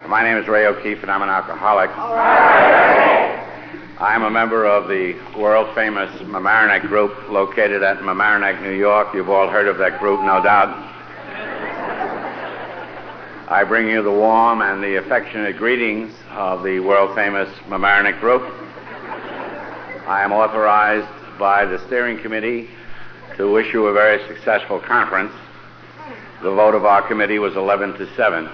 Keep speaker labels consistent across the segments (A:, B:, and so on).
A: My name is Ray O'Keefe, and I'm an alcoholic.
B: All right.
A: I'm a member of the world-famous Mamaroneck Group located at Mamaroneck, New York. You've all heard of that group, no doubt. I bring you the warm and the affectionate greetings of the world-famous Mamaroneck Group. I am authorized by the steering committee to wish you a very successful conference. The vote of our committee was 11-7.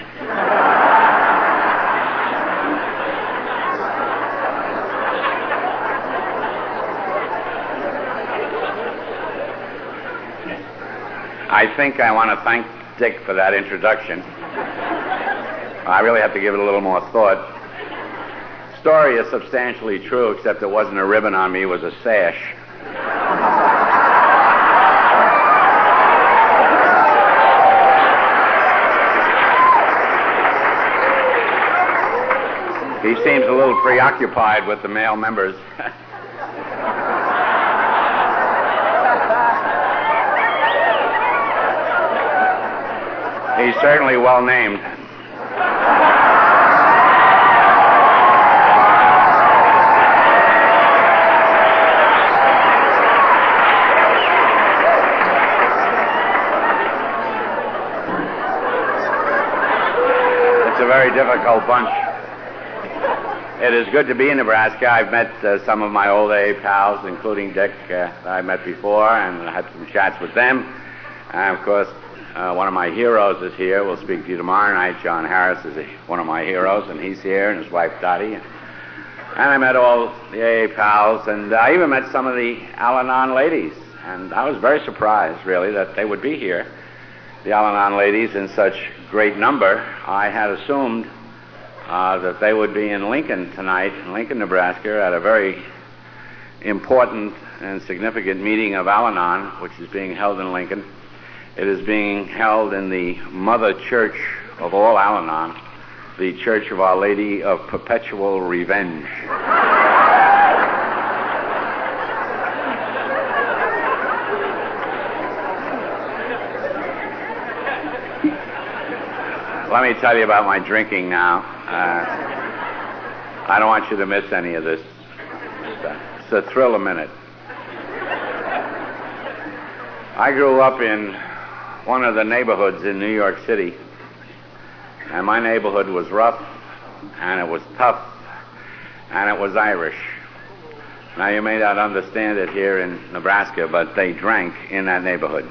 A: I think I want to thank Dick for that introduction. I really have to give it a little more thought. Story is substantially true, except it wasn't a ribbon on me, it was a sash. He seems a little preoccupied with the male members. He's certainly well named. It's a very difficult bunch. It is good to be in Nebraska. I've met some of my old AA pals, including Dick, that I met before, and I had some chats with them. And, of course, one of my heroes is here. We'll speak to you tomorrow night. John Harris is one of my heroes, and he's here, and his wife Dottie. And I met all the AA pals, and I even met some of the Al-Anon ladies. And I was very surprised, really, that they would be here, the Al-Anon ladies, in such great number. I had assumed that they would be in Lincoln tonight, in Lincoln, Nebraska, at a very important and significant meeting of Al-Anon, which is being held in Lincoln. It is being held in the mother church of all Al-Anon, the Church of Our Lady of Perpetual Revenge. Let me tell you about my drinking now. I don't want you to miss any of this. It's a thrill a minute. I grew up in one of the neighborhoods in New York City, and my neighborhood was rough, and it was tough, and it was Irish. Now, you may not understand it here in Nebraska, but they drank in that neighborhood.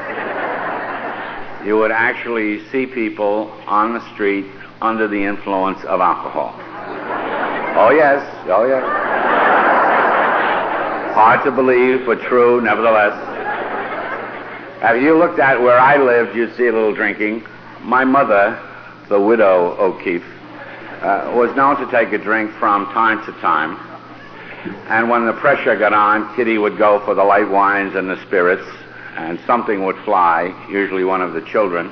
A: You would actually see people on the street under the influence of alcohol. Oh, yes. Oh, yes. Hard to believe, but true, nevertheless. If you looked at where I lived, you'd see a little drinking. My mother, the widow O'Keefe, was known to take a drink from time to time. And when the pressure got on, Kitty would go for the light wines and the spirits, and something would fly, usually one of the children.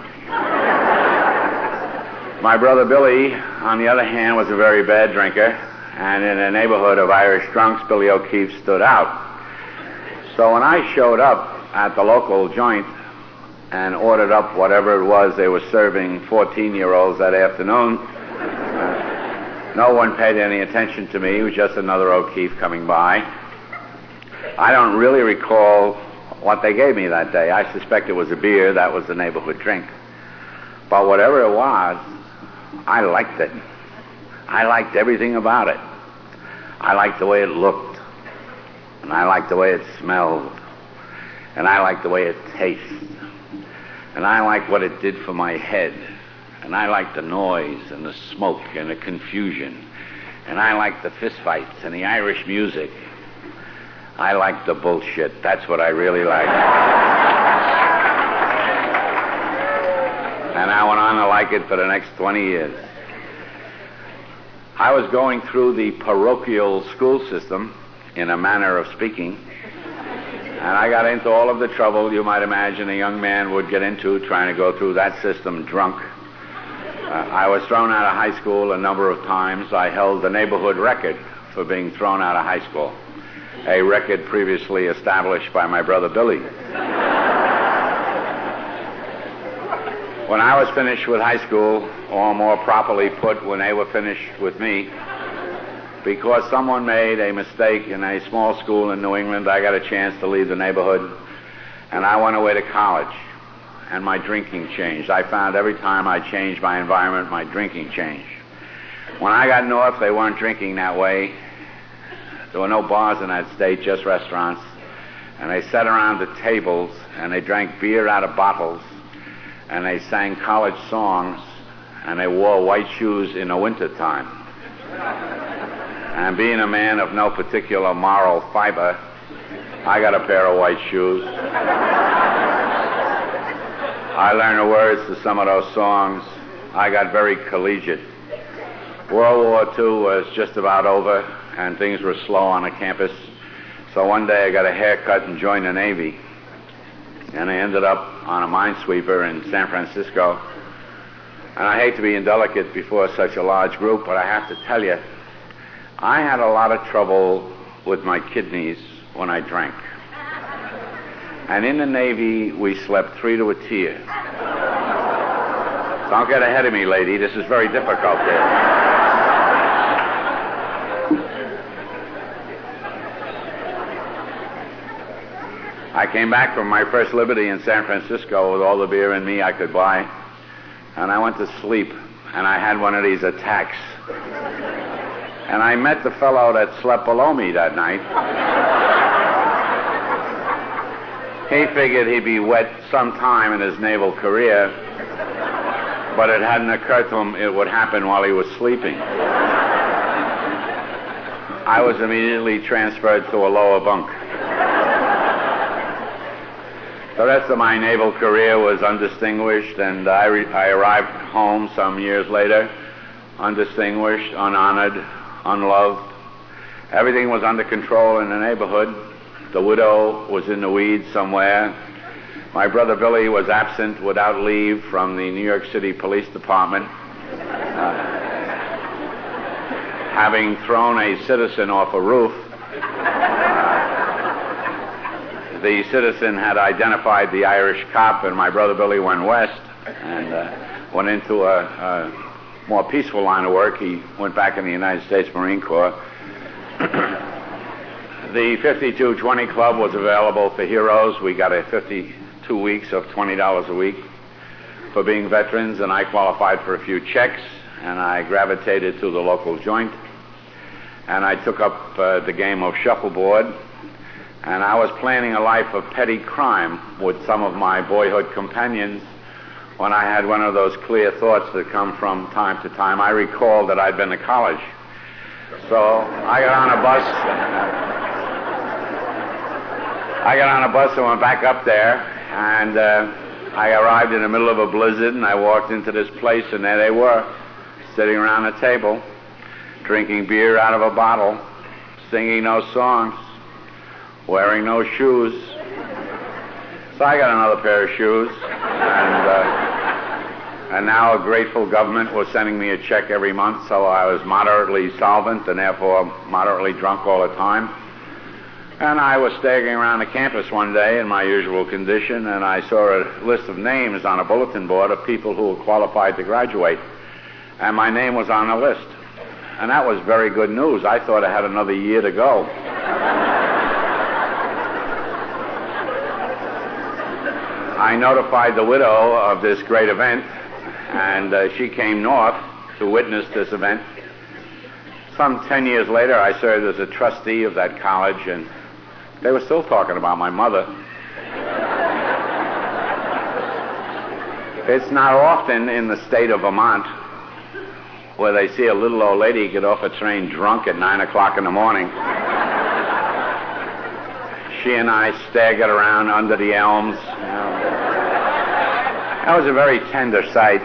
A: My brother Billy, on the other hand, was a very bad drinker, and in a neighborhood of Irish drunks, Billy O'Keefe stood out. So when I showed up at the local joint and ordered up whatever it was they were serving 14-year-olds that afternoon, no one paid any attention to me. It was just another O'Keefe coming by. I don't really recall what they gave me that day. I suspect it was a beer. That was the neighborhood drink. But whatever it was, I liked it. I liked everything about it. I liked the way it looked, and I liked the way it smelled, and I liked the way it tasted, and I liked what it did for my head, and I liked the noise and the smoke and the confusion, and I liked the fistfights and the Irish music. I liked the bullshit. That's what I really liked. And I went on to like it for the next 20 years. I was going through the parochial school system, in a manner of speaking, and I got into all of the trouble you might imagine a young man would get into trying to go through that system drunk. I was thrown out of high school a number of times. I held the neighborhood record for being thrown out of high school, a record previously established by my brother Billy. When I was finished with high school, or more properly put, when they were finished with me, because someone made a mistake in a small school in New England, I got a chance to leave the neighborhood, and I went away to college, and my drinking changed. I found every time I changed my environment, my drinking changed. When I got north, they weren't drinking that way. There were no bars in that state, just restaurants. And they sat around the tables, and they drank beer out of bottles, and they sang college songs, and they wore white shoes in the wintertime. And being a man of no particular moral fiber, I got a pair of white shoes. I learned the words to some of those songs. I got very collegiate. World War II was just about over, and things were slow on the campus. So one day I got a haircut and joined the Navy. And I ended up on a minesweeper in San Francisco. And I hate to be indelicate before such a large group, but I have to tell you, I had a lot of trouble with my kidneys when I drank. And in the Navy, we slept 3 to a tier. Don't get ahead of me, lady. This is very difficult here. I came back from my first liberty in San Francisco with all the beer in me I could buy, and I went to sleep, and I had one of these attacks. And I met the fellow that slept below me that night. He figured he'd be wet sometime in his naval career, but it hadn't occurred to him it would happen while he was sleeping. I was immediately transferred to a lower bunk. The rest of my naval career was undistinguished, and I arrived home some years later, undistinguished, unhonored, unloved. Everything was under control in the neighborhood. The widow was in the weeds somewhere. My brother Billy was absent without leave from the New York City Police Department, having thrown a citizen off a roof. The citizen had identified the Irish cop, and my brother Billy went west and went into a more peaceful line of work. He went back in the United States Marine Corps. The 5220 Club was available for heroes. We got a 52 weeks of $20 a week for being veterans, and I qualified for a few checks, and I gravitated to the local joint, and I took up the game of shuffleboard. And I was planning a life of petty crime with some of my boyhood companions when I had one of those clear thoughts that come from time to time. I recalled that I'd been to college. So I got on a bus and went back up there, and I arrived in the middle of a blizzard, and I walked into this place, and there they were, sitting around a table, drinking beer out of a bottle, singing those songs, wearing no shoes. So I got another pair of shoes, and now a grateful government was sending me a check every month, so I was moderately solvent and therefore moderately drunk all the time. And I was staggering around the campus one day in my usual condition, and I saw a list of names on a bulletin board of people who were qualified to graduate, and my name was on the list. And that was very good news. I thought I had another year to go. I notified the widow of this great event, and she came north to witness this event. Some 10 years later, I served as a trustee of that college, and they were still talking about my mother. It's not often in the state of Vermont where they see a little old lady get off a train drunk at 9 o'clock in the morning. She and I staggered around under the elms. That was a very tender sight.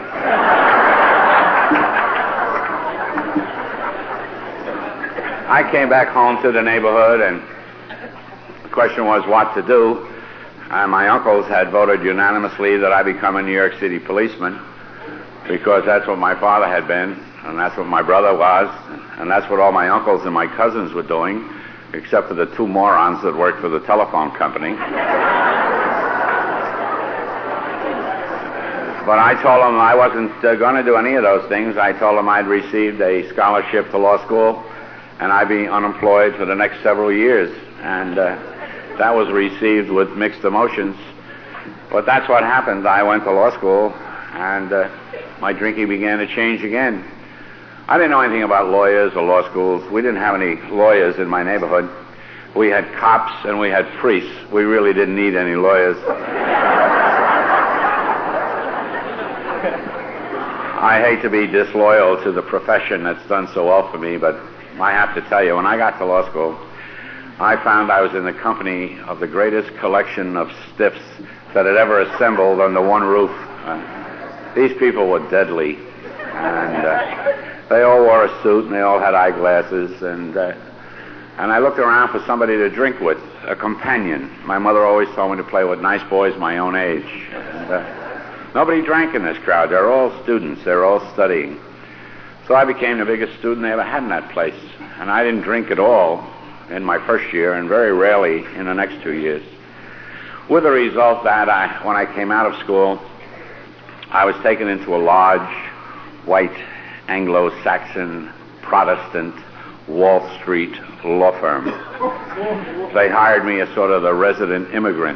A: I came back home to the neighborhood, and the question was what to do. And my uncles had voted unanimously that I become a New York City policeman, because that's what my father had been, and that's what my brother was, and that's what all my uncles and my cousins were doing, except for the 2 morons that worked for the telephone company. But I told him I wasn't going to do any of those things. I told him I'd received a scholarship to law school, and I'd be unemployed for the next several years. And that was received with mixed emotions. But that's what happened. I went to law school, and my drinking began to change again. I didn't know anything about lawyers or law schools. We didn't have any lawyers in my neighborhood. We had cops and we had priests. We really didn't need any lawyers. I hate to be disloyal to the profession that's done so well for me, but I have to tell you, when I got to law school, I found I was in the company of the greatest collection of stiffs that had ever assembled under one roof. These people were deadly, and they all wore a suit and they all had eyeglasses, and I looked around for somebody to drink with, a companion. My mother always told me to play with nice boys my own age. And, nobody drank in this crowd. They're all students. They're all studying. So I became the biggest student they ever had in that place. And I didn't drink at all in my first year, and very rarely in the next 2 years. With the result that when I came out of school, I was taken into a large, white, Anglo-Saxon, Protestant, Wall Street law firm. They hired me as sort of the resident immigrant.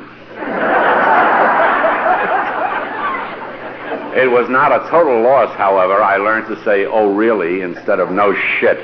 A: It was not a total loss, however. I learned to say, "Oh, really," instead of "no shit."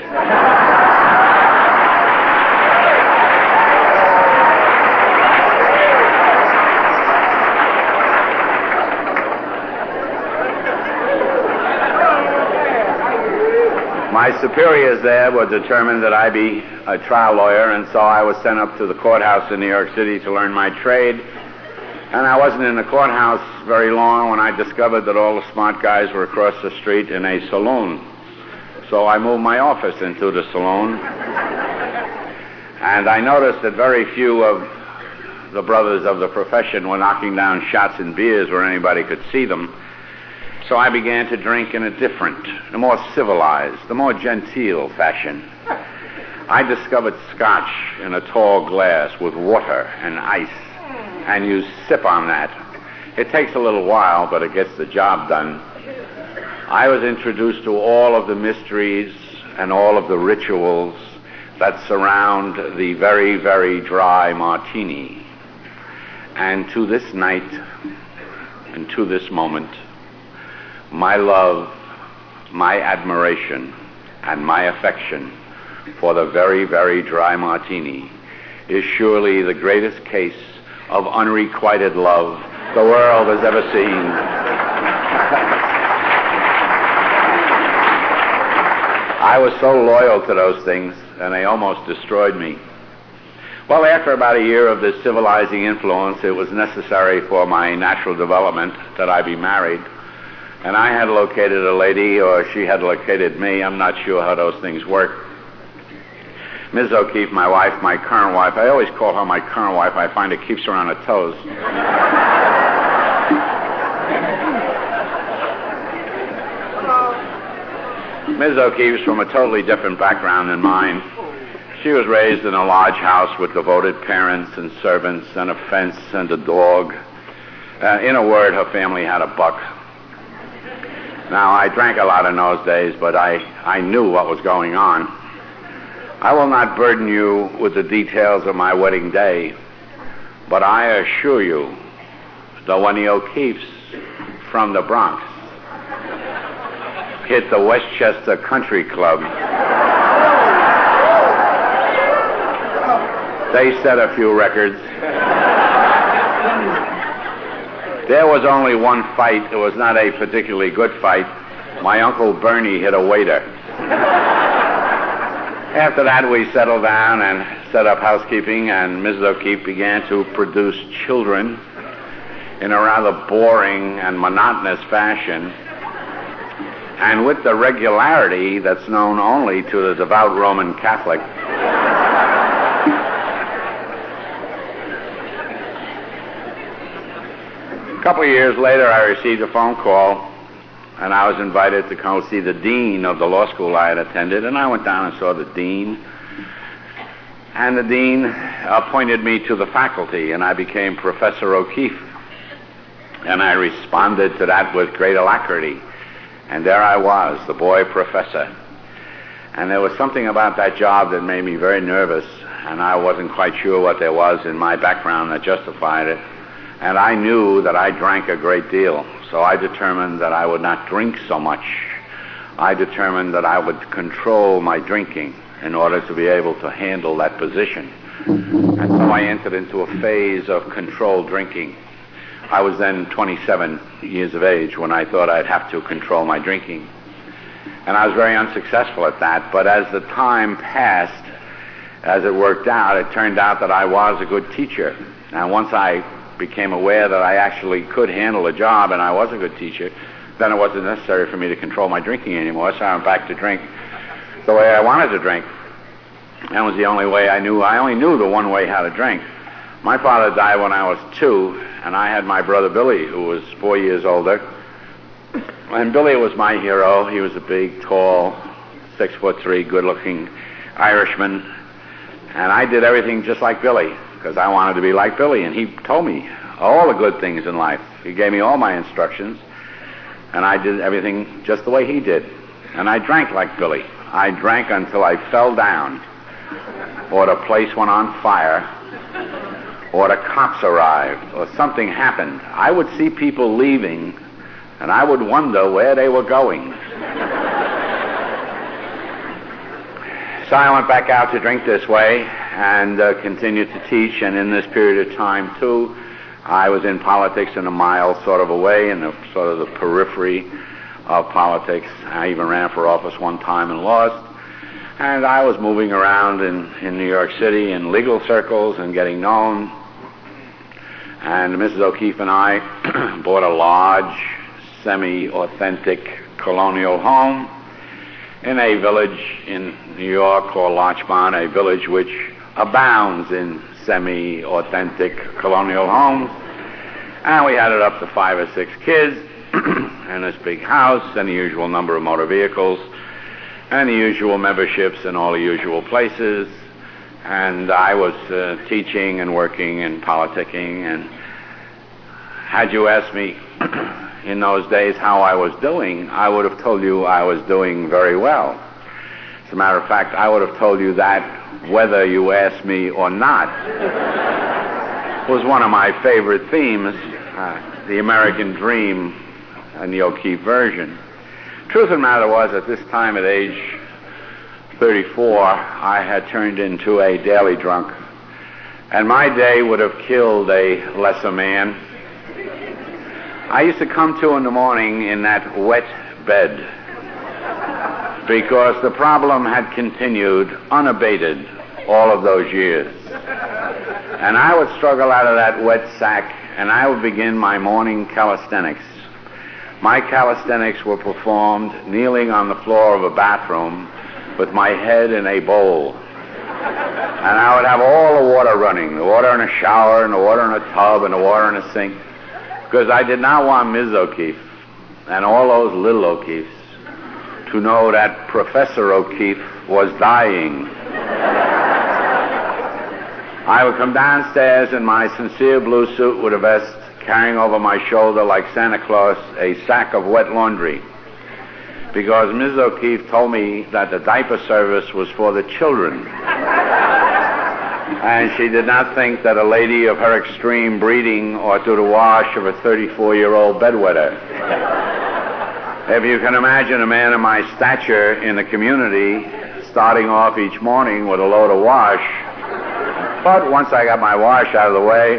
A: My superiors there were determined that I be a trial lawyer, and so I was sent up to the courthouse in New York City to learn my trade. And I wasn't in the courthouse very long when I discovered that all the smart guys were across the street in a saloon. So I moved my office into the saloon, and I noticed that very few of the brothers of the profession were knocking down shots and beers where anybody could see them. So I began to drink in a different, a more civilized, a more genteel fashion. I discovered scotch in a tall glass with water and ice, and you sip on that. It takes a little while, but it gets the job done. I was introduced to all of the mysteries and all of the rituals that surround the very, very dry martini. And to this night, and to this moment, my love, my admiration, and my affection for the very, very dry martini is surely the greatest case of unrequited love the world has ever seen. I was so loyal to those things, and they almost destroyed me. Well, after about a year of this civilizing influence, it was necessary for my natural development that I be married. And I had located a lady, or she had located me. I'm not sure how those things work. Ms. O'Keefe, my wife, my current wife, I always call her my current wife. I find it keeps her on her toes. Ms. O'Keefe's from a totally different background than mine. She was raised in a large house with devoted parents and servants and a fence and a dog. In a word, her family had a buck. Now, I drank a lot in those days, but I knew what was going on. I will not burden you with the details of my wedding day, but I assure you that when the O'Keefes from the Bronx hit the Westchester Country Club, they set a few records. There was only one fight. It was not a particularly good fight. My Uncle Bernie hit a waiter. After that, we settled down and set up housekeeping, and Mrs. O'Keefe began to produce children in a rather boring and monotonous fashion, and with the regularity that's known only to the devout Roman Catholic. A couple of years later, I received a phone call, and I was invited to come see the dean of the law school I had attended, and I went down and saw the dean. And the dean appointed me to the faculty, and I became Professor O'Keefe. And I responded to that with great alacrity. And there I was, the boy professor. And there was something about that job that made me very nervous, and I wasn't quite sure what there was in my background that justified it. And I knew that I drank a great deal, so I determined that I would not drink so much. I determined that I would control my drinking in order to be able to handle that position. And so I entered into a phase of controlled drinking. I was then 27 years of age when I thought I'd have to control my drinking. And I was very unsuccessful at that, but as the time passed, as it worked out, it turned out that I was a good teacher. And once I became aware that I actually could handle a job and I was a good teacher, then it wasn't necessary for me to control my drinking anymore, so I went back to drink the way I wanted to drink. That was the only way I knew. I only knew the one way how to drink. My father died when I was 2, and I had my brother Billy, who was 4 years older. And Billy was my hero. He was a big, tall, 6'3", good-looking Irishman. And I did everything just like Billy, because I wanted to be like Billy. And he told me all the good things in life. He gave me all my instructions, and I did everything just the way he did. And I drank like Billy. I drank until I fell down, or the place went on fire, or the cops arrived, or something happened. I would see people leaving, and I would wonder where they were going. So I went back out to drink this way and continued to teach, and in this period of time, too, I was in politics in a mild sort of a way, in the sort of the periphery of politics. I even ran for office one time and lost. And I was moving around in New York City in legal circles and getting known. And Mrs. O'Keefe and I bought a large, semi-authentic colonial home in a village in New York called Larchmont, a village which abounds in semi-authentic colonial homes. And we had it up to 5 or 6 kids and this big house and the usual number of motor vehicles and the usual memberships in all the usual places. And I was teaching and working and politicking. And had you asked me in those days how I was doing, I would have told you I was doing very well. As a matter of fact, I would have told you that whether you asked me or not was one of my favorite themes, the American dream and the O'Keefe version. Truth of the matter was, at this time at age 34, I had turned into a daily drunk. And my day would have killed a lesser man. I used to come to in the morning in that wet bed because the problem had continued unabated all of those years. And I would struggle out of that wet sack, and I would begin my morning calisthenics. My calisthenics were performed kneeling on the floor of a bathroom with my head in a bowl. And I would have all the water running, the water in a shower and the water in a tub and the water in a sink, because I did not want Ms. O'Keefe and all those little O'Keefes to know that Professor O'Keefe was dying. I would come downstairs in my sincere blue suit with a vest, carrying over my shoulder like Santa Claus a sack of wet laundry, because Ms. O'Keefe told me that the diaper service was for the children. And she did not think that a lady of her extreme breeding ought to do the wash of a 34-year-old bedwetter. If you can imagine a man of my stature in the community starting off each morning with a load of wash. But once I got my wash out of the way,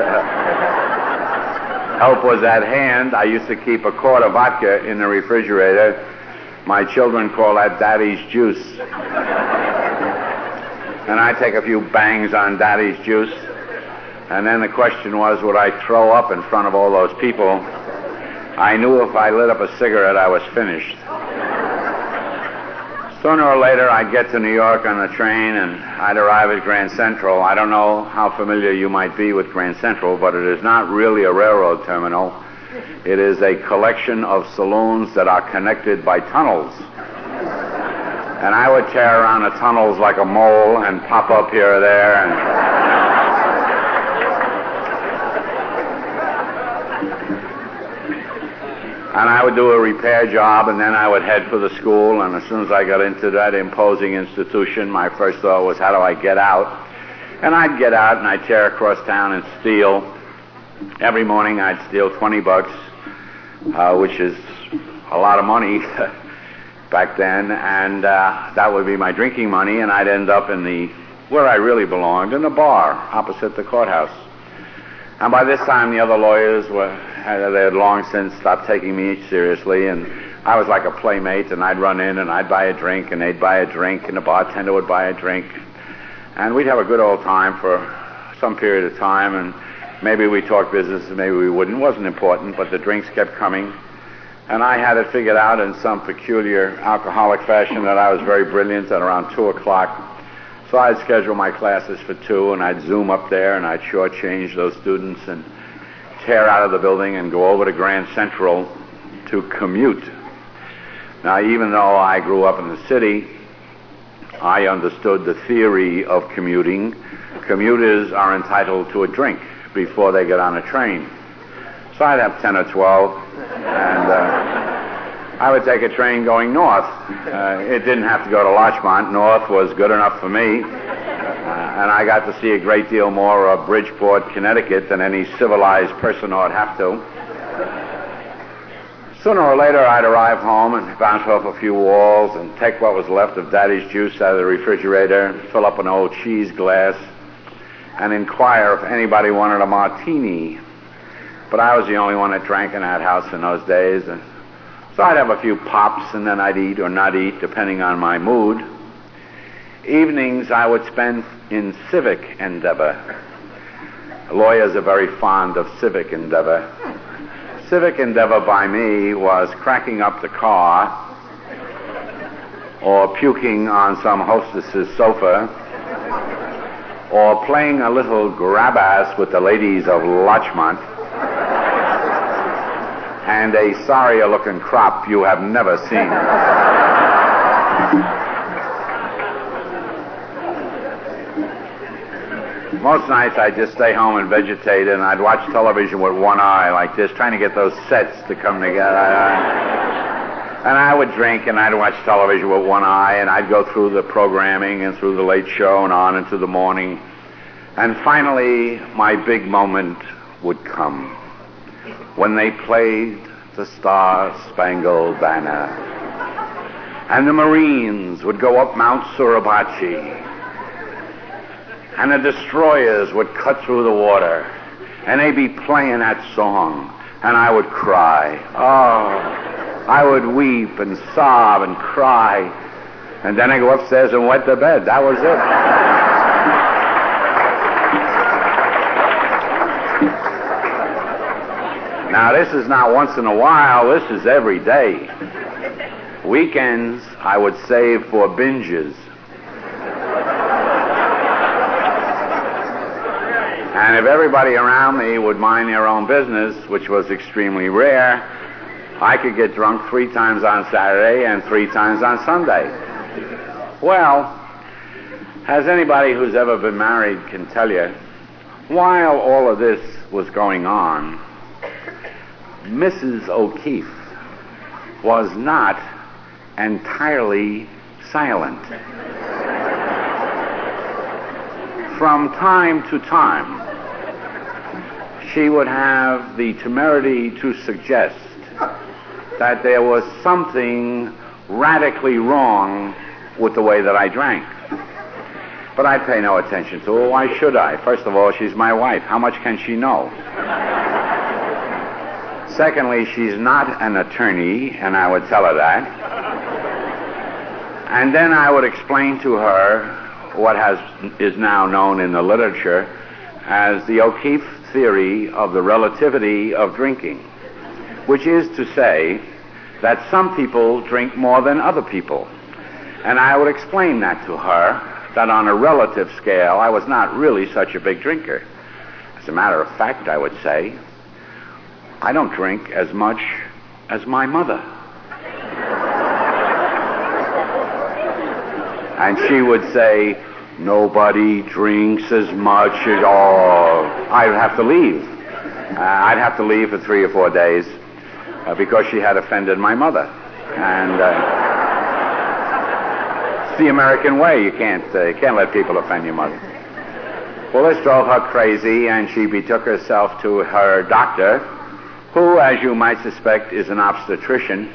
A: help was at hand. I used to keep a quart of vodka in the refrigerator. My children call that Daddy's juice. And I'd take a few bangs on Daddy's juice. And then the question was, would I throw up in front of all those people? I knew if I lit up a cigarette, I was finished. Sooner or later, I'd get to New York on the train, and I'd arrive at Grand Central. I don't know how familiar you might be with Grand Central, but it is not really a railroad terminal. It is a collection of saloons that are connected by tunnels. And I would tear around the tunnels like a mole and pop up here or there. And I would do a repair job, and then I would head for the school, and as soon as I got into that imposing institution, my first thought was, how do I get out? And I'd get out, and I'd tear across town and steal. Every morning I'd steal $20, which is a lot of money back then, and that would be my drinking money, and I'd end up where I really belonged, in a bar opposite the courthouse. And by this time, the other lawyers they had long since stopped taking me seriously, and I was like a playmate, and I'd run in, and I'd buy a drink, and they'd buy a drink, and the bartender would buy a drink, and we'd have a good old time for some period of time, and maybe we'd talk business, and maybe we wouldn't. It wasn't important, but the drinks kept coming, and I had it figured out in some peculiar alcoholic fashion that I was very brilliant at around 2 o'clock. So I'd schedule my classes for 2, and I'd zoom up there, and I'd shortchange those students and tear out of the building and go over to Grand Central to commute. Now, even though I grew up in the city, I understood the theory of commuting. Commuters are entitled to a drink before they get on a train. So I'd have 10 or 12, and I would take a train going north. It didn't have to go to Larchmont. North was good enough for me. And I got to see a great deal more of Bridgeport, Connecticut than any civilized person ought have to. Sooner or later, I'd arrive home and bounce off a few walls and take what was left of Daddy's juice out of the refrigerator, fill up an old cheese glass, and inquire if anybody wanted a martini. But I was the only one that drank in that house in those days, and so I'd have a few pops, and then I'd eat or not eat, depending on my mood. Evenings I would spend in civic endeavor. Lawyers are very fond of civic endeavor. Civic endeavor by me was cracking up the car, or puking on some hostess's sofa, or playing a little grab-ass with the ladies of Larchmont, and a sorrier-looking crop you have never seen. Most nights I'd just stay home and vegetate, and I'd watch television with one eye like this, trying to get those sets to come together. And I would drink, and I'd watch television with one eye, and I'd go through the programming and through the late show and on into the morning. And finally, my big moment would come when they played the Star-Spangled Banner, and the Marines would go up Mount Suribachi, and the destroyers would cut through the water, and they'd be playing that song, and I would cry. Oh, I would weep and sob and cry, and then I'd go upstairs and wet the bed. That was it. Now, this is not once in a while. This is every day. Weekends, I would save for binges. And if everybody around me would mind their own business, which was extremely rare, I could get drunk 3 times on Saturday and 3 times on Sunday. Well, as anybody who's ever been married can tell you, while all of this was going on, Mrs. O'Keefe was not entirely silent. From time to time, she would have the temerity to suggest that there was something radically wrong with the way that I drank. But I'd pay no attention to her. Why should I? First of all, she's my wife. How much can she know? Secondly, she's not an attorney, and I would tell her that. And then I would explain to her what is now known in the literature as the O'Keefe theory of the relativity of drinking, which is to say that some people drink more than other people. And I would explain that to her, that on a relative scale, I was not really such a big drinker. As a matter of fact, I would say, I don't drink as much as my mother. And she would say, nobody drinks as much as all. I'd have to leave. I'd have to leave for 3 or 4 days. because she had offended my mother. And it's the American way. You can't let people offend your mother. Well, this drove her crazy, and she betook herself to her doctor, who, as you might suspect, is an obstetrician.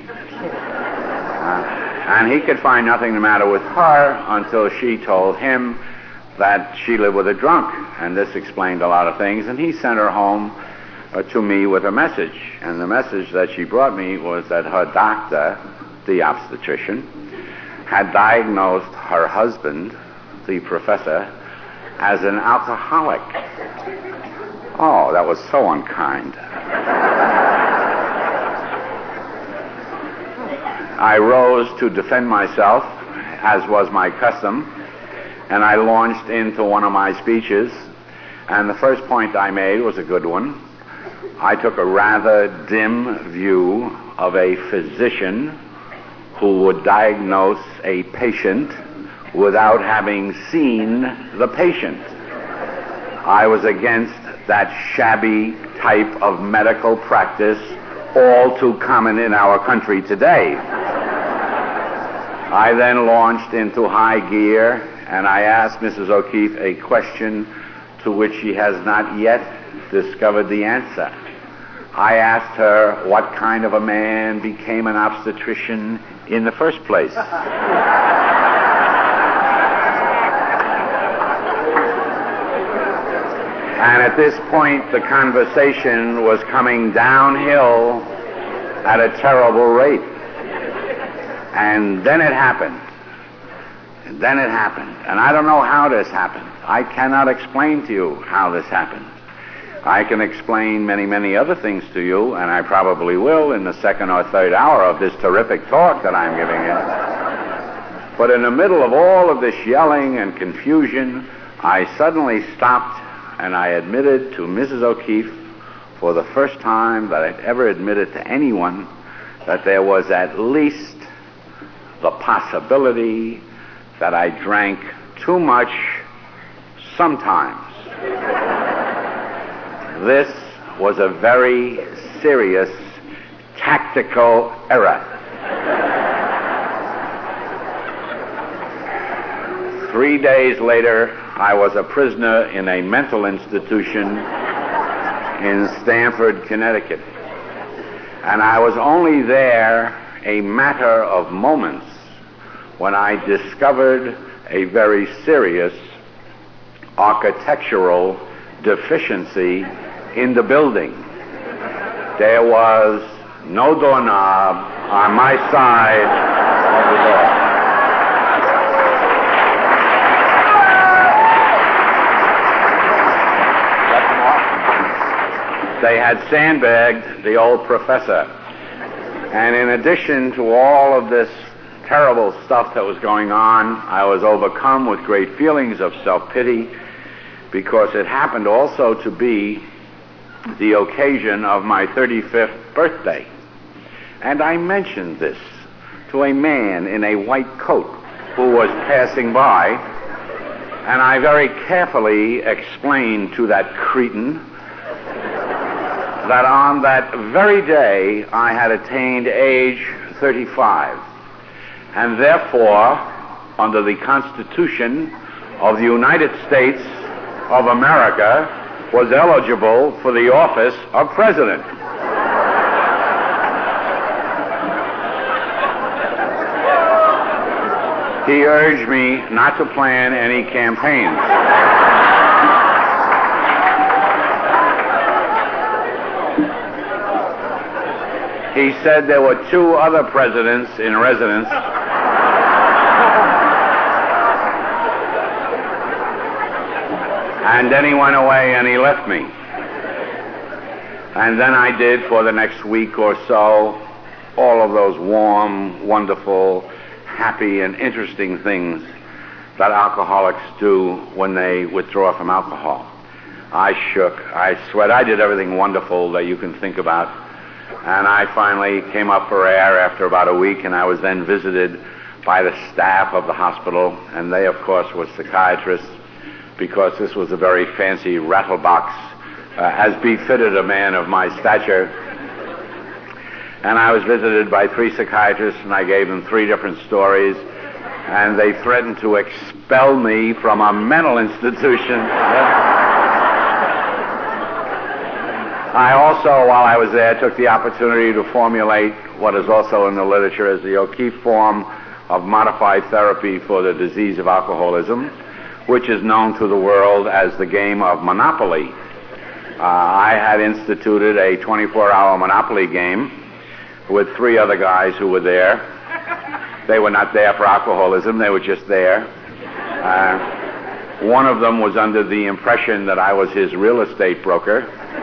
A: And he could find nothing the matter with her until she told him that she lived with a drunk. And this explained a lot of things. And he sent her home to me with a message. And the message that she brought me was that her doctor, the obstetrician, had diagnosed her husband, the professor, as an alcoholic. Oh, that was so unkind. I rose to defend myself, as was my custom, and I launched into one of my speeches, and the first point I made was a good one. I took a rather dim view of a physician who would diagnose a patient without having seen the patient. I was against that shabby type of medical practice all too common in our country today. I then launched into high gear, and I asked Mrs. O'Keefe a question to which she has not yet discovered the answer. I asked her what kind of a man became an obstetrician in the first place. And at this point, the conversation was coming downhill at a terrible rate. And then it happened. And I don't know how this happened. I cannot explain to you how this happened. I can explain many, many other things to you, and I probably will in the second or third hour of this terrific talk that I'm giving you. But in the middle of all of this yelling and confusion, I suddenly stopped, and I admitted to Mrs. O'Keefe, for the first time that I'd ever admitted to anyone, that there was at least the possibility that I drank too much sometimes. This was a very serious tactical error. 3 days later, I was a prisoner in a mental institution in Stamford, Connecticut. And I was only there a matter of moments when I discovered a very serious architectural deficiency in the building. There was no doorknob on my side of the door. They had sandbagged the old professor. And in addition to all of this terrible stuff that was going on, I was overcome with great feelings of self-pity, because it happened also to be the occasion of my 35th birthday. And I mentioned this to a man in a white coat who was passing by, and I very carefully explained to that cretin that on that very day I had attained age 35, and therefore, under the Constitution of the United States of America, was eligible for the office of president. He urged me not to plan any campaigns. He said there were 2 other presidents in residence. And then he went away and he left me. And then I did, for the next week or so, all of those warm, wonderful, happy, and interesting things that alcoholics do when they withdraw from alcohol. I shook, I sweat, I did everything wonderful that you can think about. And I finally came up for air after about a week, and I was then visited by the staff of the hospital, and they, of course, were psychiatrists, because this was a very fancy rattle box, as befitted a man of my stature. And I was visited by 3 psychiatrists, and I gave them 3 different stories, and they threatened to expel me from a mental institution. I also, while I was there, took the opportunity to formulate what is also in the literature as the O'Keefe form of modified therapy for the disease of alcoholism, which is known to the world as the game of Monopoly. I had instituted a 24-hour Monopoly game with 3 other guys who were there. They were not there for alcoholism, they were just there. One of them was under the impression that I was his real estate broker.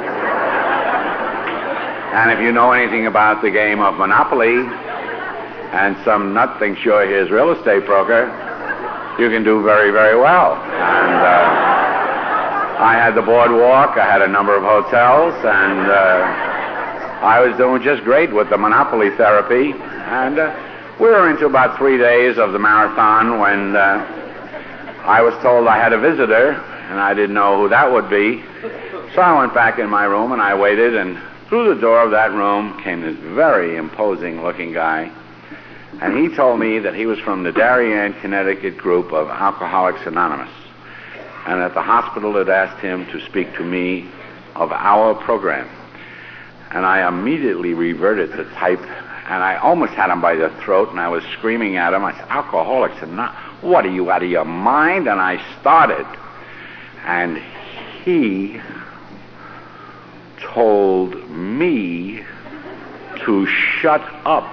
A: And if you know anything about the game of Monopoly, and some nut thinks you're his real estate broker, you can do very, very well. And I had the boardwalk, I had a number of hotels, and I was doing just great with the Monopoly therapy. And we were into about 3 days of the marathon when I was told I had a visitor, and I didn't know who that would be. So I went back in my room, and I waited, and through the door of that room came this very imposing-looking guy. And he told me that he was from the Darien, Connecticut group of Alcoholics Anonymous, and that the hospital had asked him to speak to me of our program. And I immediately reverted to type, and I almost had him by the throat, and I was screaming at him. I said, Alcoholics Anonymous, what are you, out of your mind? And I started. And he told me to shut up.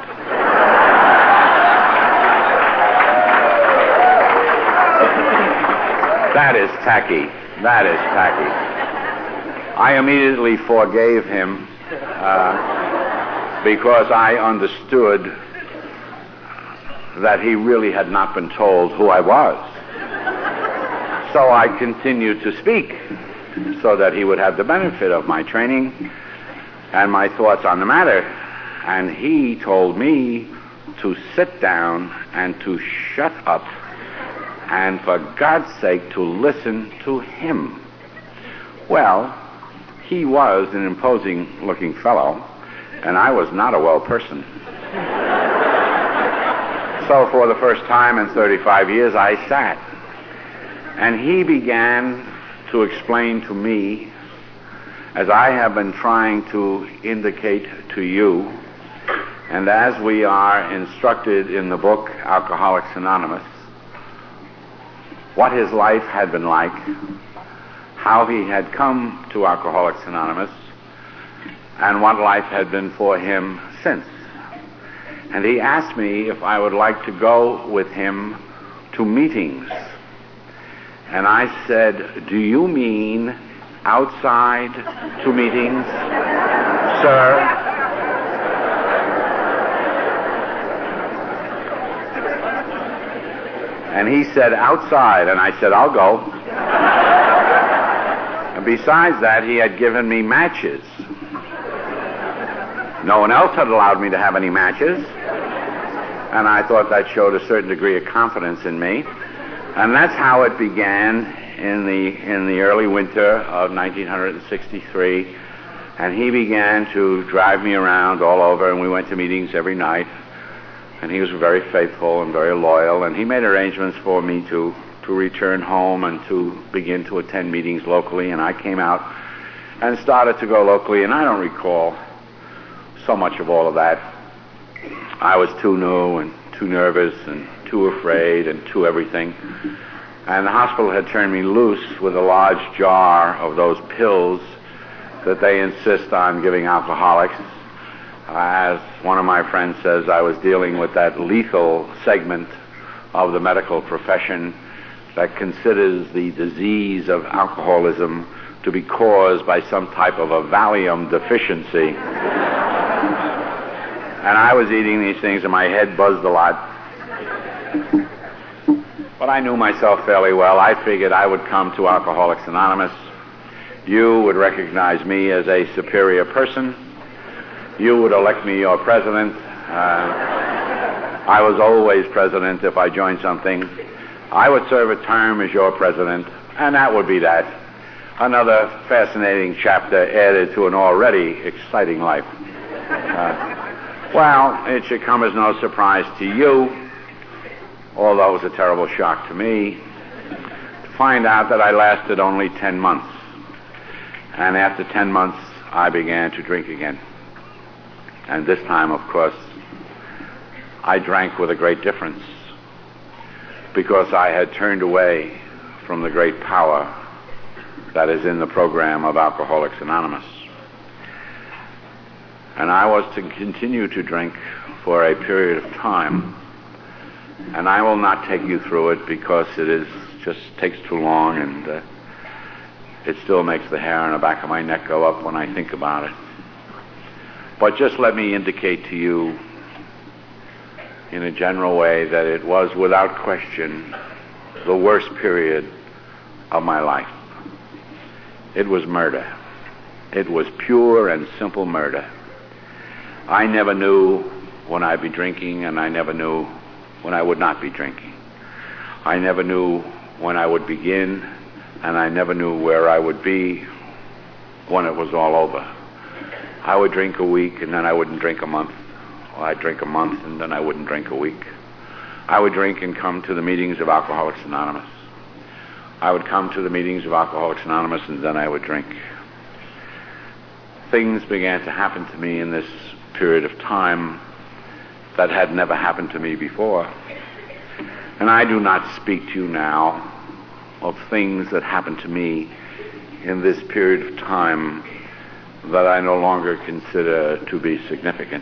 A: That is tacky. That is tacky. I immediately forgave him because I understood that he really had not been told who I was. So I continued to speak so that he would have the benefit of my training and my thoughts on the matter. And he told me to sit down and to shut up, and for God's sake to listen to him. Well, he was an imposing-looking fellow, and I was not a well person. So for the first time in 35 years, I sat. And he began to explain to me, as I have been trying to indicate to you, and as we are instructed in the book Alcoholics Anonymous, what his life had been like, how he had come to Alcoholics Anonymous, and what life had been for him since. And he asked me if I would like to go with him to meetings. And I said, do you mean outside to meetings, sir? And he said, outside. And I said, I'll go. And besides that, he had given me matches. No one else had allowed me to have any matches. And I thought that showed a certain degree of confidence in me. And that's how it began in the early winter of 1963. And he began to drive me around all over, and we went to meetings every night. And he was very faithful and very loyal, and he made arrangements for me to return home and to begin to attend meetings locally. And I came out and started to go locally, and I don't recall so much of all of that. I was too new and too nervous and too afraid and too everything. And the hospital had turned me loose with a large jar of those pills that they insist on giving alcoholics. As one of my friends says, I was dealing with that lethal segment of the medical profession that considers the disease of alcoholism to be caused by some type of a Valium deficiency. And I was eating these things and my head buzzed a lot. But I knew myself fairly well. I figured I would come to Alcoholics Anonymous. You would recognize me as a superior person. You would elect me your president. I was always president if I joined something. I would serve a term as your president, and that would be that. Another fascinating chapter added to an already exciting life. Well, it should come as no surprise to you, although it was a terrible shock to me, to find out that I lasted only 10 months. And after 10 months, I began to drink again. And this time, of course, I drank with a great difference, because I had turned away from the great power that is in the program of Alcoholics Anonymous. And I was to continue to drink for a period of time. And I will not take you through it because it just takes too long, and it still makes the hair on the back of my neck go up when I think about it. But just let me indicate to you in a general way that it was without question the worst period of my life. It was murder. It was pure and simple murder. I never knew when I'd be drinking, and I never knew when I would not be drinking. I never knew when I would begin, and I never knew where I would be when it was all over. I would drink a week, and then I wouldn't drink a month. Or I'd drink a month, and then I wouldn't drink a week. I would drink and come to the meetings of Alcoholics Anonymous. I would come to the meetings of Alcoholics Anonymous, and then I would drink. Things began to happen to me in this period of time that had never happened to me before. And I do not speak to you now of things that happened to me in this period of time that I no longer consider to be significant.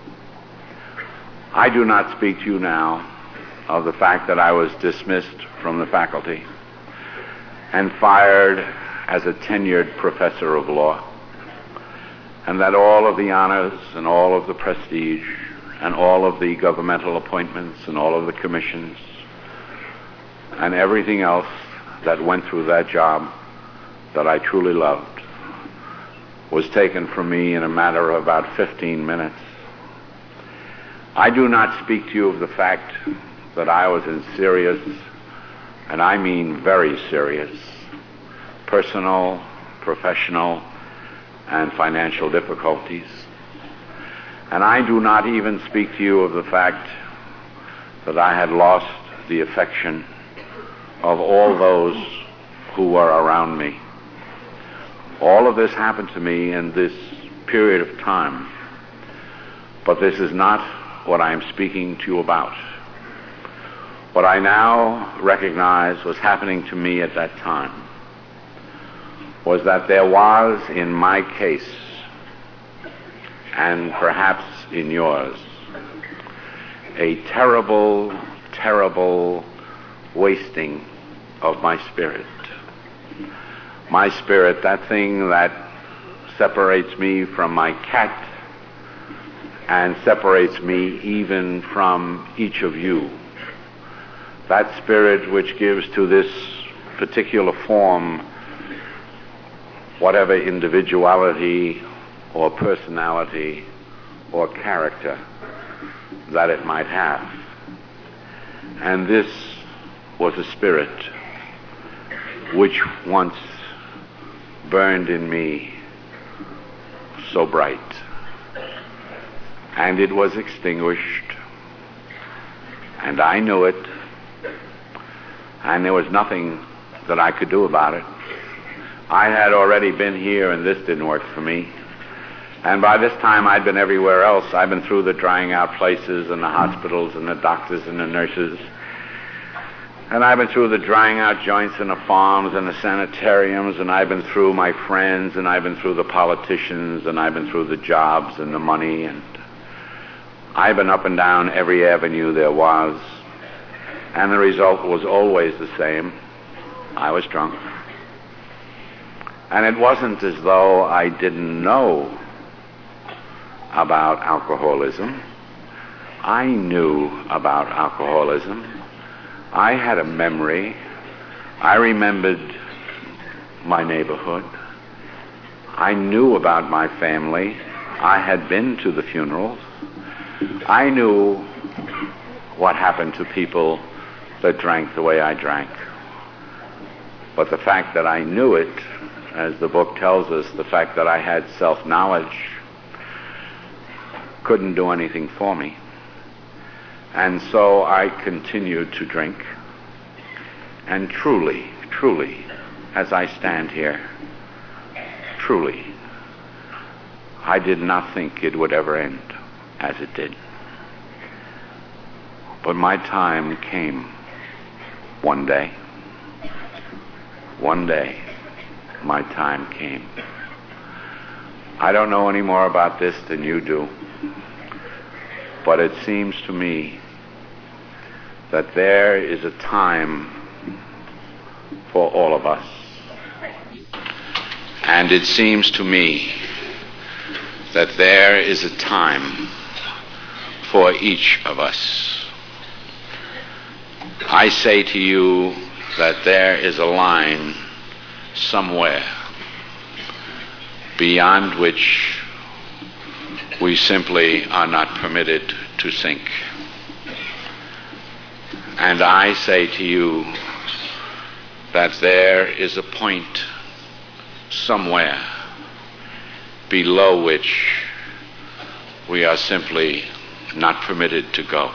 A: I do not speak to you now of the fact that I was dismissed from the faculty and fired as a tenured professor of law, and that all of the honors and all of the prestige and all of the governmental appointments and all of the commissions and everything else that went through that job that I truly loved was taken from me in a matter of about 15 minutes. I do not speak to you of the fact that I was in serious, and I mean very serious, personal, professional, and financial difficulties. And I do not even speak to you of the fact that I had lost the affection of all those who were around me. All of this happened to me in this period of time, but this is not what I am speaking to you about. What I now recognize was happening to me at that time was that there was, in my case, and perhaps in yours, a terrible, terrible wasting of my spirit. My spirit, that thing that separates me from my cat and separates me even from each of you. That spirit which gives to this particular form whatever individuality or personality or character that it might have. And this was a spirit which once burned in me so bright. And it was extinguished, and I knew it, and there was nothing that I could do about it. I had already been here, and this didn't work for me. And by this time, I'd been everywhere else. I'd been through the drying out places and the hospitals and the doctors and the nurses. And I've been through the drying out joints and the farms and the sanitariums, and I've been through my friends, and I've been through the politicians, and I've been through the jobs and the money, and I've been up and down every avenue there was. And the result was always the same. I was drunk. And it wasn't as though I didn't know about alcoholism. I knew about alcoholism. I had a memory. I remembered my neighborhood. I knew about my family. I had been to the funerals. I knew what happened to people that drank the way I drank. But the fact that I knew it, as the book tells us, the fact that I had self-knowledge, couldn't do anything for me. And so I continued to drink. And truly, as I stand here, truly, I did not think it would ever end as it did. But my time came one day. One day, my time came. I don't know any more about this than you do, but it seems to me that there is a time for all of us. And it seems to me that there is a time for each of us. I say to you that there is a line somewhere beyond which we simply are not permitted to sink. And I say to you that there is a point somewhere below which we are simply not permitted to go.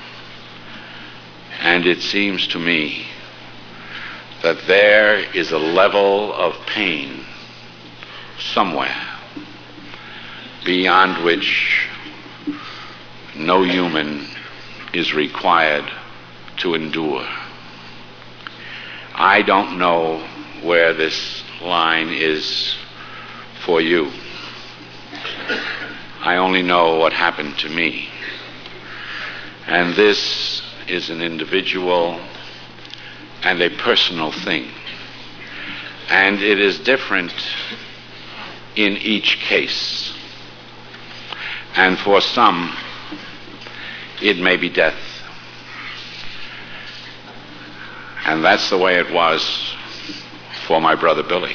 A: And it seems to me that there is a level of pain somewhere beyond which no human is required to endure. I don't know where this line is for you. I only know what happened to me. And this is an individual and a personal thing. And it is different in each case. And for some, it may be death. And that's the way it was for my brother Billy.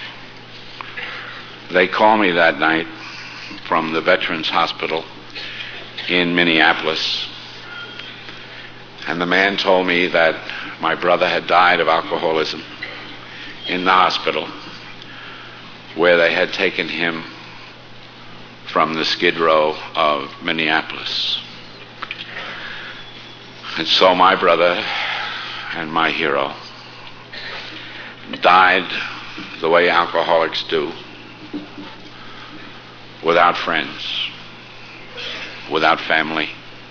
A: They called me that night from the Veterans Hospital in Minneapolis, and the man told me that my brother had died of alcoholism in the hospital, where they had taken him from the Skid Row of Minneapolis. And so my brother and my hero died the way alcoholics do, without friends, without family,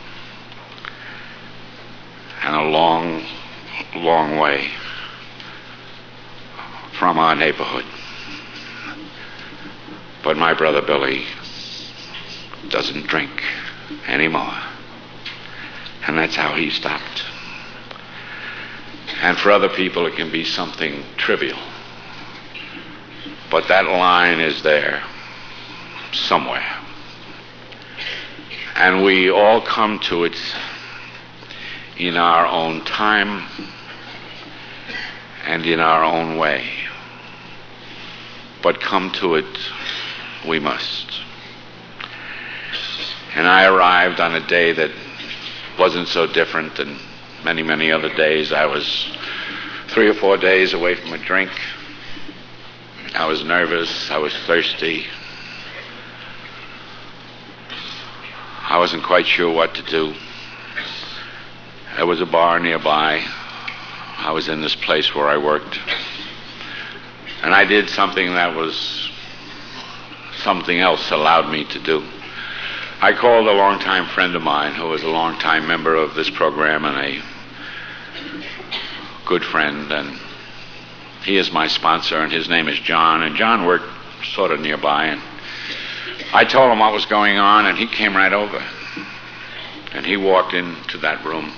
A: and a long, long way from our neighborhood. But my brother Billy doesn't drink anymore. And that's how he stopped. And for other people it can be something trivial. But that line is there somewhere. And we all come to it in our own time and in our own way. But come to it we must. And I arrived on a day that wasn't so different than many, many other days. I was 3 or 4 days away from a drink. I was nervous. I was thirsty. I wasn't quite sure what to do. There was a bar nearby. I was in this place where I worked. And I did something that was something else allowed me to do. I called a longtime friend of mine who was a longtime member of this program and a good friend, and he is my sponsor, and his name is John, and John worked sort of nearby, and I told him what was going on, and he came right over, and he walked into that room,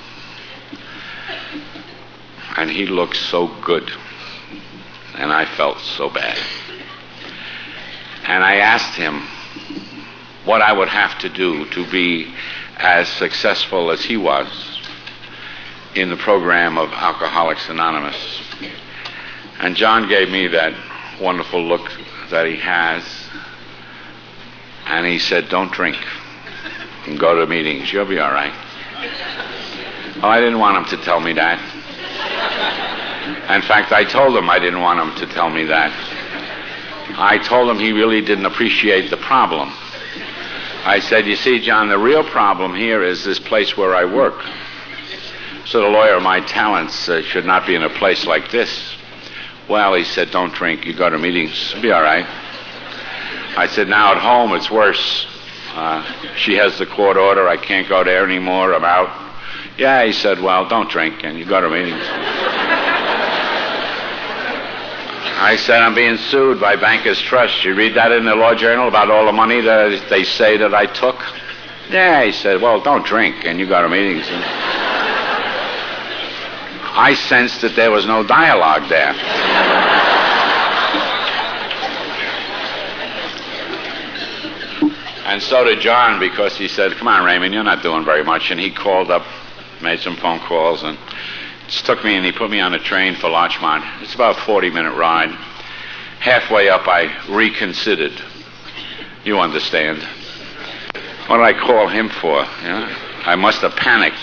A: and he looked so good, and I felt so bad. And I asked him what I would have to do to be as successful as he was in the program of Alcoholics Anonymous. And John gave me that wonderful look that he has, and he said, "Don't drink and go to meetings. You'll be all right." Oh, I didn't want him to tell me that. In fact, I told him I didn't want him to tell me that. I told him he really didn't appreciate the problem I said, you see, John, the real problem here is this place where I work. So the lawyer, my talents should not be in a place like this. Well, he said, don't drink. You go to meetings. It'll be all right. I said, now at home it's worse. She has the court order. I can't go there anymore. I'm out. Yeah, he said, well, don't drink and you go to meetings. I said, I'm being sued by Bankers Trust. You read that in the Law Journal about all the money that they say that I took? Yeah, he said, well, don't drink and you go to meetings. And I sensed that there was no dialogue there. And so did John, because he said, come on, Raymond, you're not doing very much. And he called up, made some phone calls, and just took me and he put me on a train for Larchmont. It's about a 40-minute ride. Halfway up, I reconsidered. You understand. What did I call him for? Yeah? I must have panicked.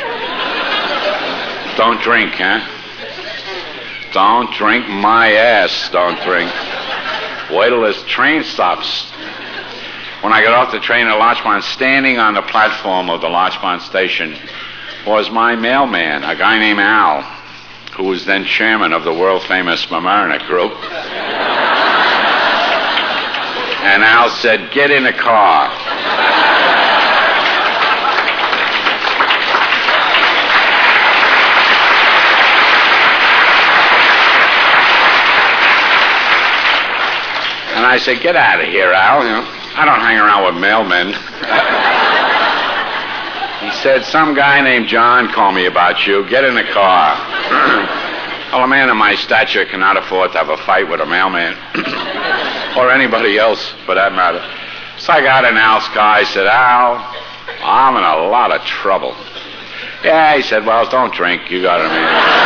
A: Don't drink, huh? Don't drink my ass, don't drink. Wait till this train stops. When I got off the train at Larchmont, standing on the platform of the Larchmont station was my mailman, a guy named Al, who was then chairman of the world-famous Mamaroneck Group. And Al said, get in the car. And I said, get out of here, Al. You know, I don't hang around with mailmen. He said, some guy named John called me about you. Get in the car. Well, a man of my stature cannot afford to have a fight with a mailman. Or anybody else, for that matter. So I got in Al's car. I said, Al, I'm in a lot of trouble. Yeah, he said, well, don't drink. You got it,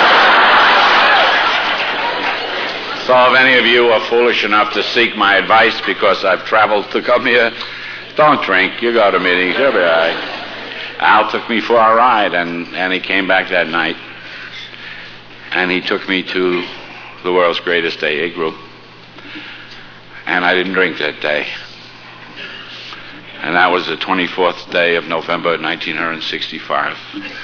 A: So if any of you are foolish enough to seek my advice because I've traveled to come here, don't drink. You go to meetings. You'll be all right. Al took me for a ride, and he came back that night. And he took me to the world's greatest AA group. And I didn't drink that day. And that was the 24th day of November 1965.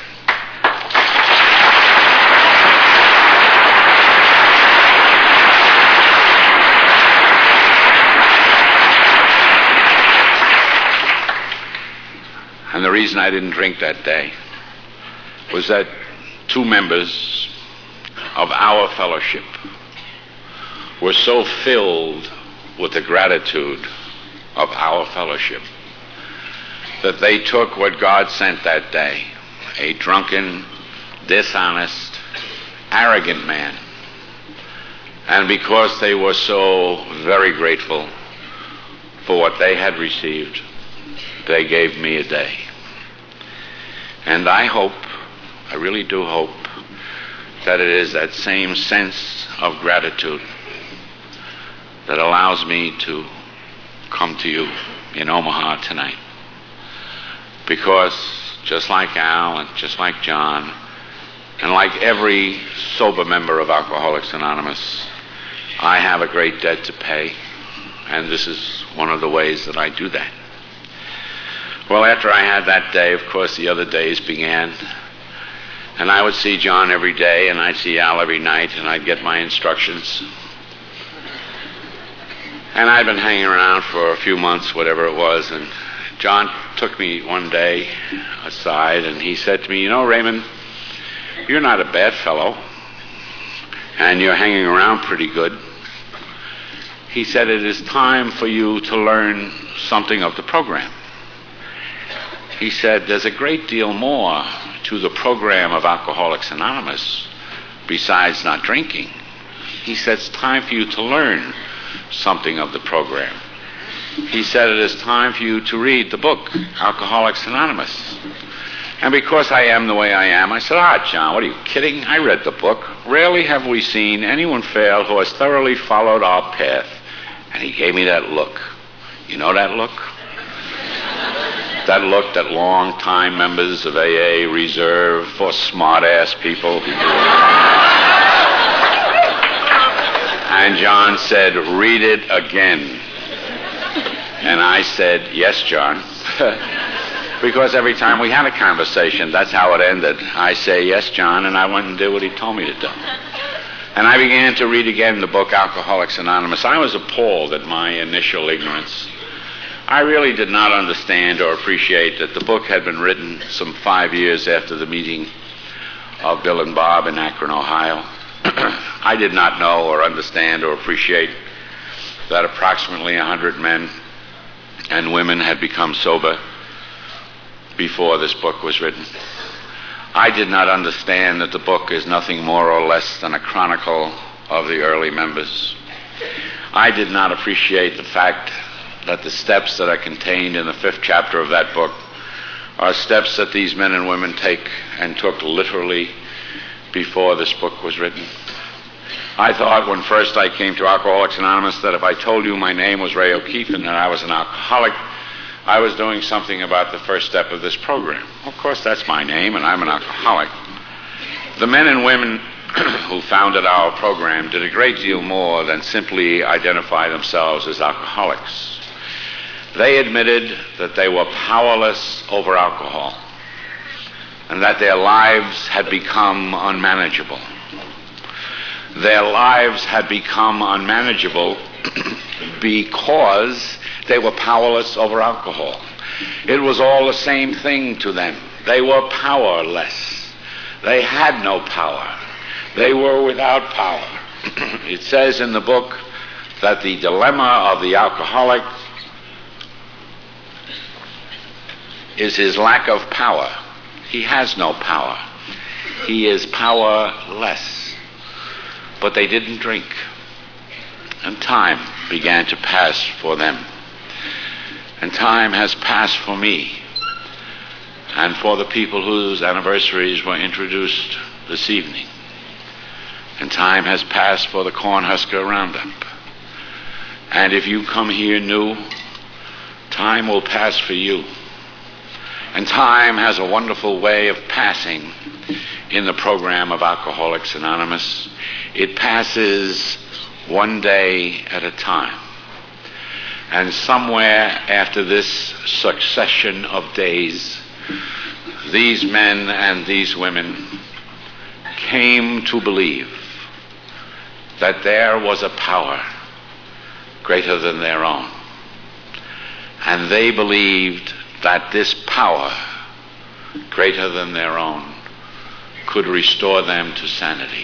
A: And the reason I didn't drink that day was that two members of our fellowship were so filled with the gratitude of our fellowship that they took what God sent that day, a drunken, dishonest, arrogant man, and because they were so very grateful for what they had received, they gave me a day. And I hope, I really do hope, that it is that same sense of gratitude that allows me to come to you in Omaha tonight. Because just like Al and just like John, and like every sober member of Alcoholics Anonymous, I have a great debt to pay, and this is one of the ways that I do that. Well, after I had that day, of course, the other days began. And I would see John every day, and I'd see Al every night, and I'd get my instructions. And I'd been hanging around for a few months, whatever it was, and John took me one day aside, and he said to me, you know, Raymond, you're not a bad fellow, and you're hanging around pretty good. He said, it is time for you to learn something of the program. He said, there's a great deal more to the program of Alcoholics Anonymous besides not drinking. He said, it's time for you to learn something of the program. He said, it is time for you to read the book, Alcoholics Anonymous. And because I am the way I am, I said, John, what are you kidding? I read the book. Rarely have we seen anyone fail who has thoroughly followed our path. And he gave me that look. You know that look? That look that long-time members of AA reserve for smart-ass people. And John said, read it again. And I said, yes, John. Because every time we had a conversation, that's how it ended. I say, yes, John, and I went and did what he told me to do. And I began to read again the book Alcoholics Anonymous. I was appalled at my initial ignorance. I really did not understand or appreciate that the book had been written some 5 years after the meeting of Bill and Bob in Akron, Ohio. I did not know or understand or appreciate that approximately 100 men and women had become sober before this book was written. I did not understand that the book is nothing more or less than a chronicle of the early members. I did not appreciate the fact that the steps that are contained in the 5th chapter of that book are steps that these men and women take and took literally before this book was written. I thought when first I came to Alcoholics Anonymous that if I told you my name was Ray O'Keefe and that I was an alcoholic, I was doing something about the first step of this program. Of course, that's my name, and I'm an alcoholic. The men and women who founded our program did a great deal more than simply identify themselves as alcoholics. They admitted that they were powerless over alcohol and that their lives had become unmanageable. Their lives had become unmanageable because they were powerless over alcohol. It was all the same thing to them. They were powerless. They had no power. They were without power. It says in the book that the dilemma of the alcoholic is his lack of power. He has no power. He is powerless. But they didn't drink. And time began to pass for them. And time has passed for me and for the people whose anniversaries were introduced this evening. And time has passed for the Cornhusker Roundup. And if you come here new, time will pass for you. And time has a wonderful way of passing in the program of Alcoholics Anonymous. It passes one day at a time. And somewhere after this succession of days, these men and these women came to believe that there was a power greater than their own. And they believed that this power greater than their own could restore them to sanity.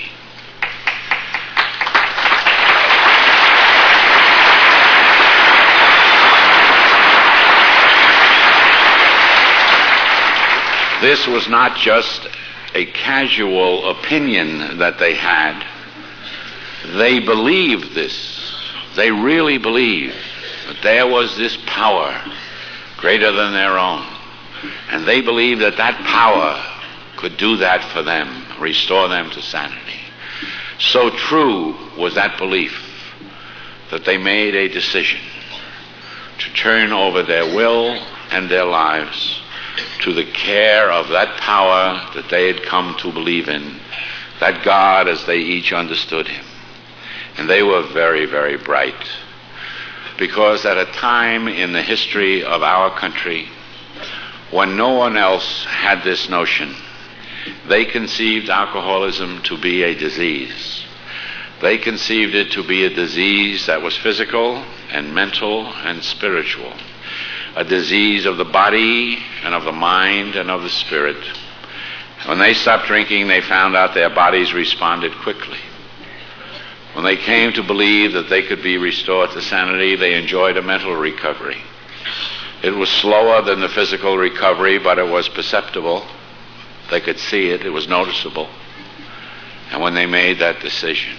A: This was not just a casual opinion that they had. They believed this. They really believed that there was this power greater than their own. And they believed that that power could do that for them, restore them to sanity. So true was that belief that they made a decision to turn over their will and their lives to the care of that power that they had come to believe in, that God as they each understood him. And they were very, very bright, because at a time in the history of our country when no one else had this notion, they conceived alcoholism to be a disease. They conceived it to be a disease that was physical and mental and spiritual, a disease of the body and of the mind and of the spirit. When they stopped drinking, they found out their bodies responded quickly. When they came to believe that they could be restored to sanity, they enjoyed a mental recovery. It was slower than the physical recovery, but it was perceptible. They could see it. It was noticeable. And when they made that decision,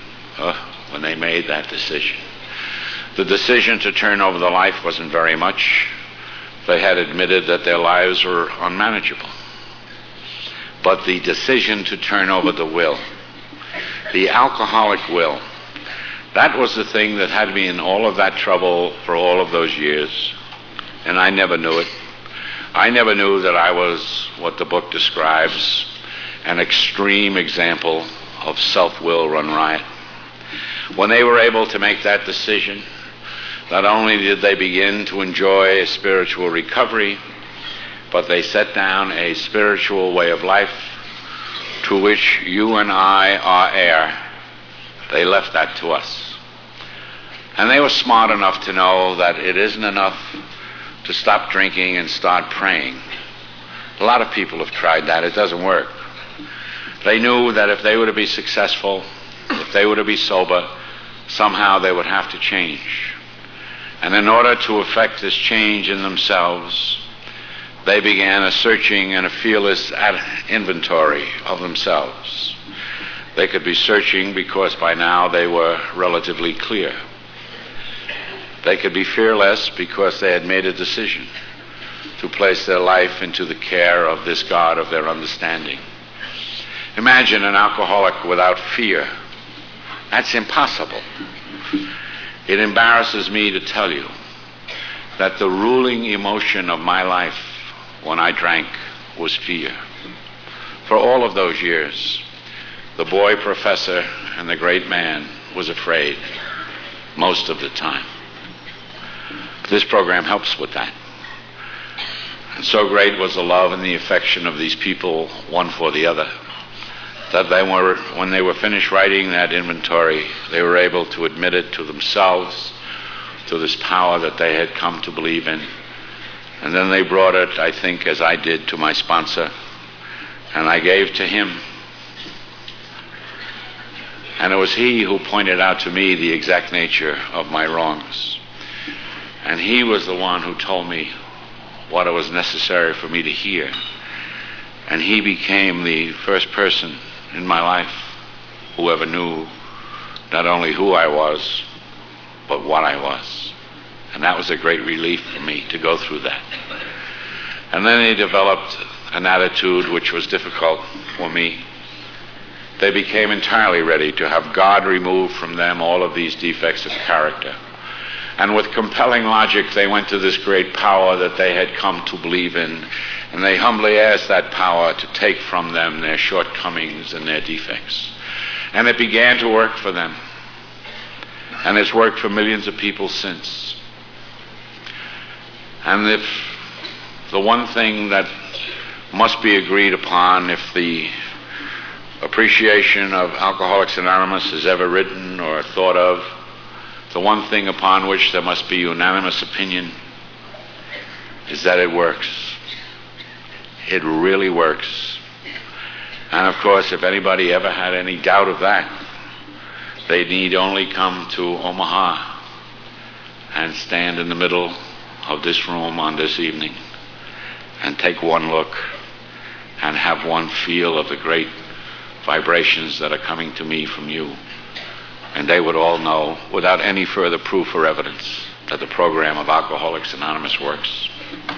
A: the decision to turn over the life wasn't very much. They had admitted that their lives were unmanageable. But the decision to turn over the will, the alcoholic will, that was the thing that had me in all of that trouble for all of those years. And I never knew it. I never knew that I was what the book describes, an extreme example of self-will run riot. When they were able to make that decision, not only did they begin to enjoy a spiritual recovery,
C: but they set down a spiritual way of life to which you and I are heir. They left that to us. And they were smart enough to know that it isn't enough to stop drinking and start praying. A lot of people have tried that. It doesn't work. They knew that if they were to be successful, if they were to be sober, somehow they would have to change. And in order to effect this change in themselves, they began a searching and a fearless inventory of themselves. They could be searching because by now they were relatively clear. They could be fearless because they had made a decision to place their life into the care of this God of their understanding. Imagine an alcoholic without fear. That's impossible. It embarrasses me to tell you that the ruling emotion of my life when I drank was fear. For all of those years, the boy professor and the great man was afraid most of the time. This program helps with that. And so great was the love and the affection of these people, one for the other, that when they were finished writing that inventory, they were able to admit it to themselves, to this power that they had come to believe in. And then they brought it, I think, as I did, to my sponsor, and I gave to him. And it was he who pointed out to me the exact nature of my wrongs. And he was the one who told me what it was necessary for me to hear. And he became the first person in my life who ever knew not only who I was, but what I was. And that was a great relief for me to go through that. And then they developed an attitude which was difficult for me. They became entirely ready to have God remove from them all of these defects of character. And with compelling logic, they went to this great power that they had come to believe in, and they humbly asked that power to take from them their shortcomings and their defects. And it began to work for them. And it's worked for millions of people since. And if the one thing that must be agreed upon, if the appreciation of Alcoholics Anonymous is ever written or thought of, the one thing upon which there must be unanimous opinion is that it works. It really works. And of course, if anybody ever had any doubt of that, they need only come to Omaha and stand in the middle of this room on this evening and take one look and have one feel of the great vibrations that are coming to me from you. And they would all know, without any further proof or evidence, that the program of Alcoholics Anonymous works.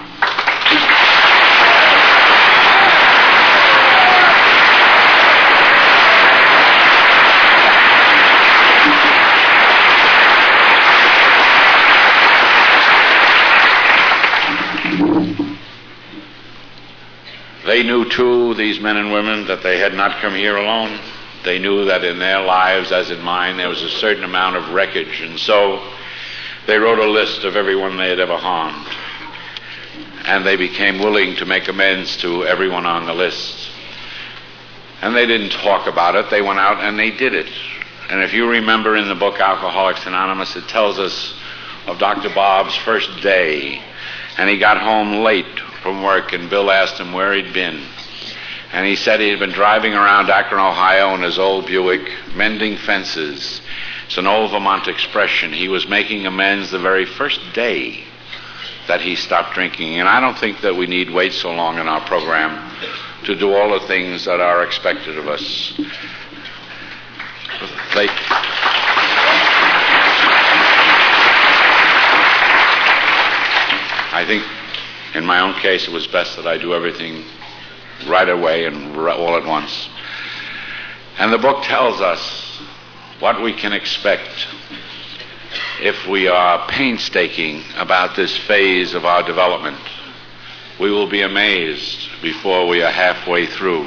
C: They knew, too, these men and women, that they had not come here alone. They knew that in their lives, as in mine, there was a certain amount of wreckage. And so they wrote a list of everyone they had ever harmed. And they became willing to make amends to everyone on the list. And they didn't talk about it. They went out and they did it. And if you remember in the book Alcoholics Anonymous, it tells us of Dr. Bob's first day. And he got home late from work, and Bill asked him where he'd been. And he said he had been driving around Akron, Ohio in his old Buick, mending fences. It's an old Vermont expression. He was making amends the very first day that he stopped drinking. And I don't think that we need wait so long in our program to do all the things that are expected of us. I think in my own case it was best that I do everything right away and all at once. And the book tells us what we can expect if we are painstaking about this phase of our development. We will be amazed before we are halfway through.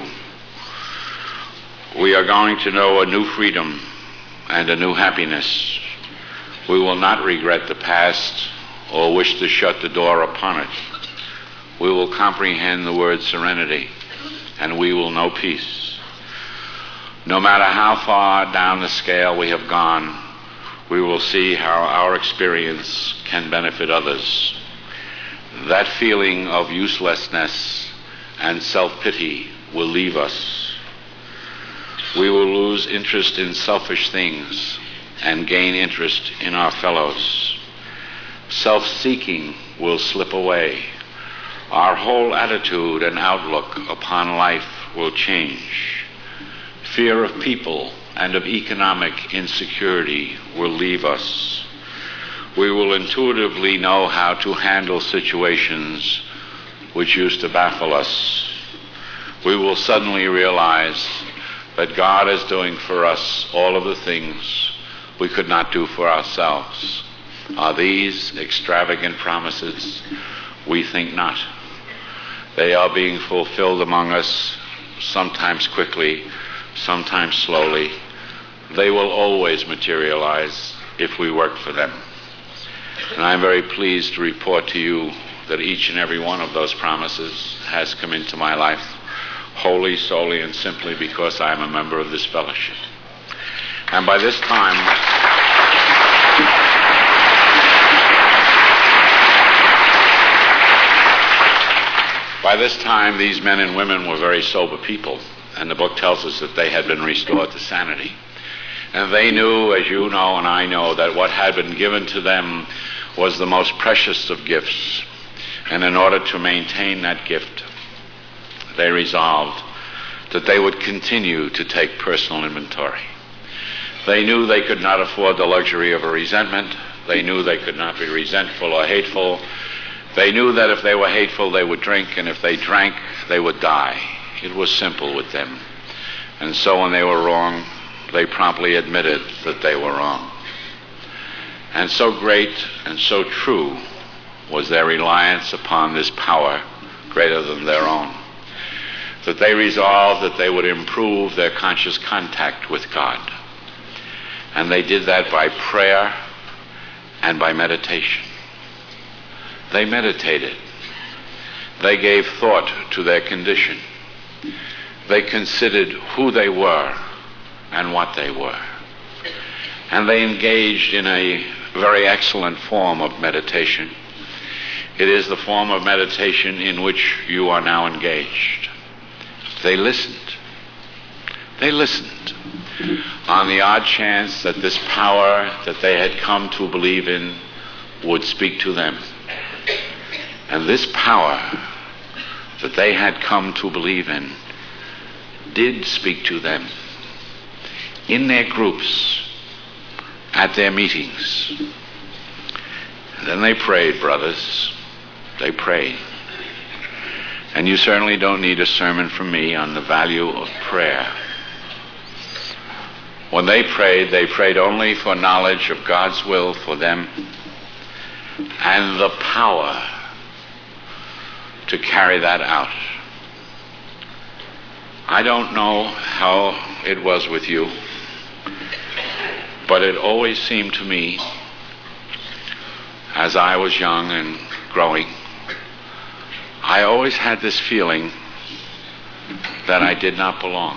C: We are going to know a new freedom and a new happiness. We will not regret the past or wish to shut the door upon it. we will comprehend the word serenity, and we will know peace. No matter how far down the scale we have gone, we will see how our experience can benefit others. That feeling of uselessness and self-pity will leave us. We will lose interest in selfish things and gain interest in our fellows. Self-seeking will slip away. Our whole attitude and outlook upon life will change. Fear of people and of economic insecurity will leave us. We will intuitively know how to handle situations which used to baffle us. We will suddenly realize that God is doing for us all of the things we could not do for ourselves. Are these extravagant promises? We think not. They are being fulfilled among us, sometimes quickly, sometimes slowly. They will always materialize if we work for them. And I'm very pleased to report to you that each and every one of those promises has come into my life wholly, solely, and simply because I am a member of this fellowship. And by this time, these men and women were very sober people, and the book tells us that they had been restored to sanity. And they knew, as you know and I know, that what had been given to them was the most precious of gifts. And in order to maintain that gift, they resolved that they would continue to take personal inventory. They knew they could not afford the luxury of a resentment. They knew they could not be resentful or hateful. They knew that if they were hateful, they would drink, and if they drank, they would die. It was simple with them. And so when they were wrong, they promptly admitted that they were wrong. And so great and so true was their reliance upon this power greater than their own, that they resolved that they would improve their conscious contact with God. And they did that by prayer and by meditation. They meditated. They gave thought to their condition. They considered who they were and what they were. And they engaged in a very excellent form of meditation. It is the form of meditation in which you are now engaged. They listened. They listened on the odd chance that this power that they had come to believe in would speak to them. And this power that they had come to believe in did speak to them in their groups, at their meetings. And then they prayed, brothers. They prayed. And you certainly don't need a sermon from me on the value of prayer. When they prayed only for knowledge of God's will for them and the power to carry that out. I don't know how it was with you, but it always seemed to me, as I was young and growing, I always had this feeling that I did not belong.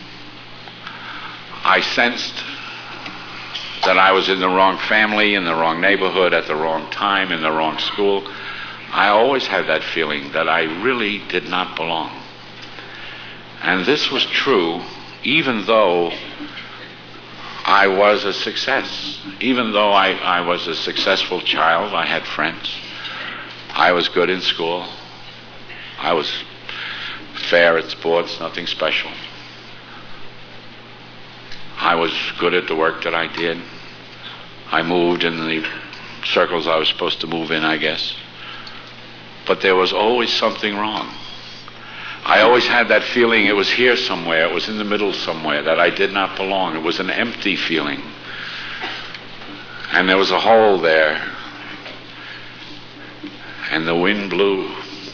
C: I sensed that I was in the wrong family, in the wrong neighborhood, at the wrong time, in the wrong school. I always had that feeling that I really did not belong. And this was true even though I was a success. Even though I was a successful child, I had friends. I was good in school. I was fair at sports, nothing special. I was good at the work that I did. I moved in the circles I was supposed to move in, I guess. But there was always something wrong. I always had that feeling it was here somewhere, it was in the middle somewhere, that I did not belong. It was an empty feeling. And there was a hole there. And the wind blew.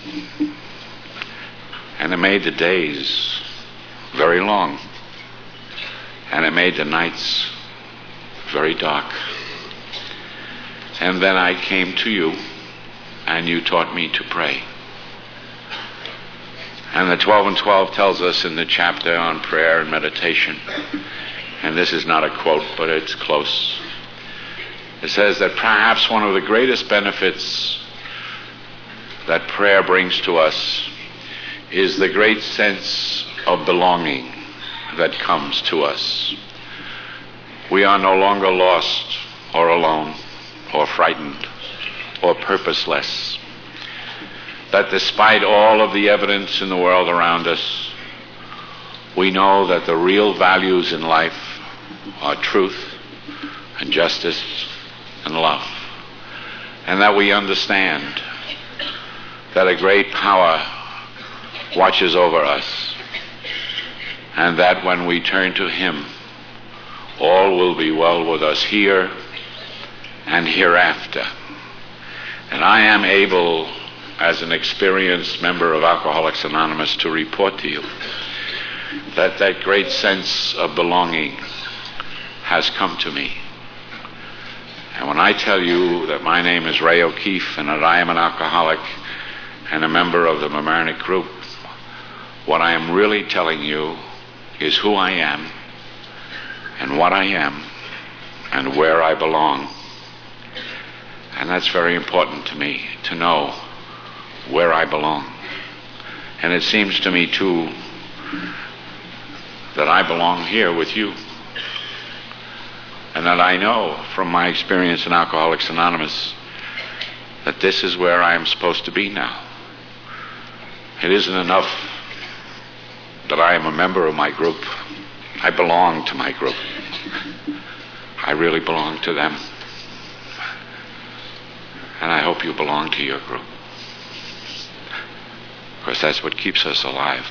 C: And it made the days very long. And it made the nights very dark. And then I came to you, and you taught me to pray. And the 12 and 12 tells us in the chapter on prayer and meditation, and this is not a quote, but it's close. It says that perhaps one of the greatest benefits that prayer brings to us is the great sense of belonging that comes to us. We are no longer lost or alone or frightened or purposeless. That despite all of the evidence in the world around us, we know that the real values in life are truth and justice and love. And that we understand that a great power watches over us, and that when we turn to Him, all will be well with us here and hereafter. And I am able, as an experienced member of Alcoholics Anonymous, to report to you that that great sense of belonging has come to me. And when I tell you that my name is Ray O'Keefe and that I am an alcoholic and a member of the Mamaroneck group, what I am really telling you is who I am and what I am and where I belong. And that's very important to me, to know where I belong. And it seems to me, too, that I belong here with you. And that I know from my experience in Alcoholics Anonymous that this is where I am supposed to be now. It isn't enough that I am a member of my group. I belong to my group. I really belong to them. And I hope you belong to your group. Because that's what keeps us alive.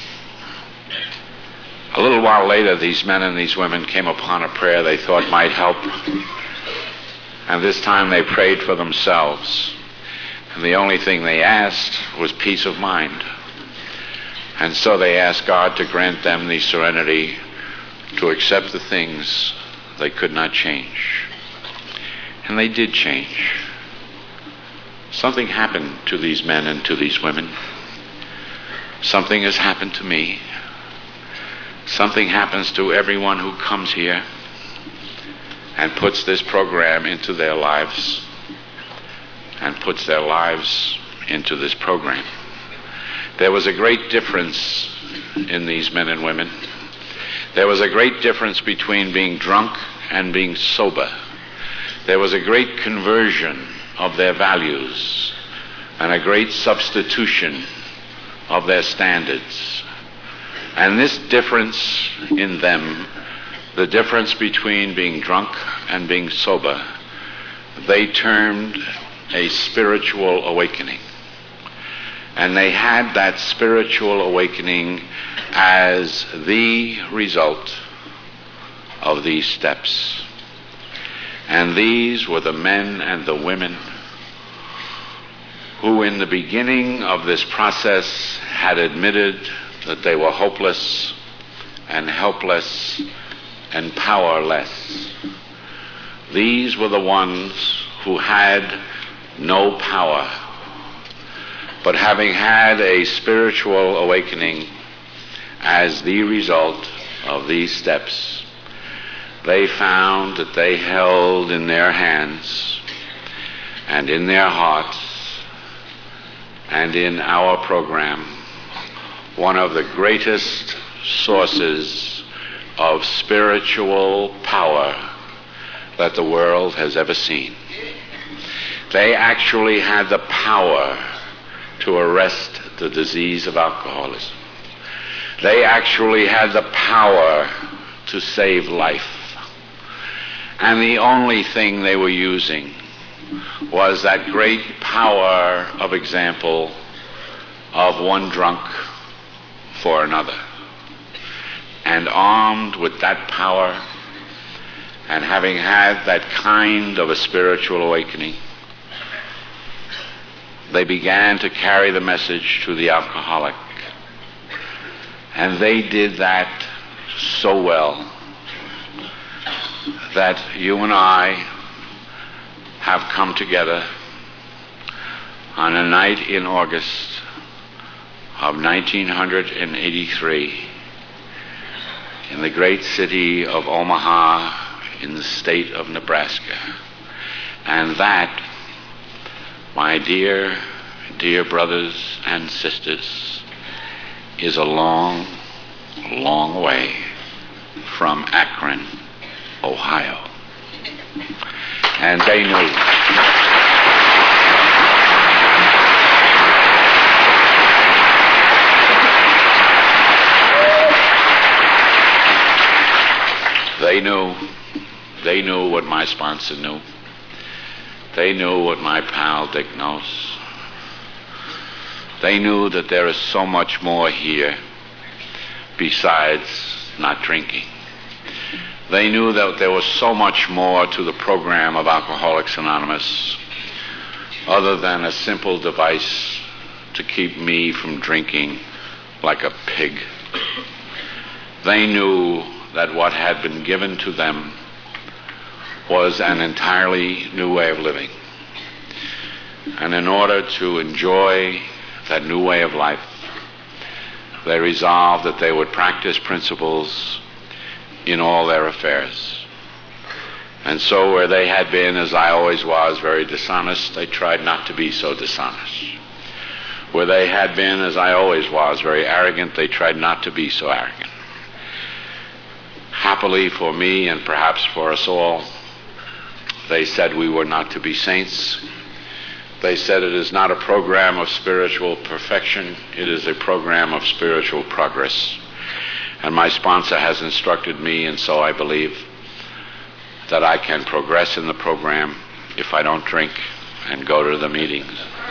C: A little while later, these men and these women came upon a prayer they thought might help. And this time they prayed for themselves. And the only thing they asked was peace of mind. And so they asked God to grant them the serenity to accept the things they could not change. And they did change. Something happened to these men and to these women. Something has happened to me. Something happens to everyone who comes here and puts this program into their lives and puts their lives into this program. There was a great difference in these men and women. There was a great difference between being drunk and being sober. There was a great conversion of their values and a great substitution of their standards. And this difference in them, the difference between being drunk and being sober, they termed a spiritual awakening. And they had that spiritual awakening as the result of these steps. And these were the men and the women who in the beginning of this process had admitted that they were hopeless and helpless and powerless. These were the ones who had no power, but having had a spiritual awakening as the result of these steps, they found that they held in their hands and in their hearts and in our program one of the greatest sources of spiritual power that the world has ever seen. They actually had the power to arrest the disease of alcoholism. They actually had the power to save life. And the only thing they were using was that great power of example of one drunk for another. And armed with that power, and having had that kind of a spiritual awakening, they began to carry the message to the alcoholic. And they did that so well that you and I have come together on a night in August of 1983 in the great city of Omaha in the state of Nebraska. And that, my dear, dear brothers and sisters, is a long, long way from Akron, Ohio. And they knew. They knew what my sponsor knew. They knew what my pal Dick knows. They knew that there is so much more here besides not drinking. They knew that there was so much more to the program of Alcoholics Anonymous other than a simple device to keep me from drinking like a pig. They knew that what had been given to them was an entirely new way of living. And in order to enjoy that new way of life, they resolved that they would practice principles in all their affairs. And so where they had been, as I always was, very dishonest, they tried not to be so dishonest. Where they had been, as I always was, very arrogant, they tried not to be so arrogant. Happily for me and perhaps for us all, they said we were not to be saints. They said it is not a program of spiritual perfection, it is a program of spiritual progress. And my sponsor has instructed me, and so I believe that I can progress in the program if I don't drink and go to the meetings.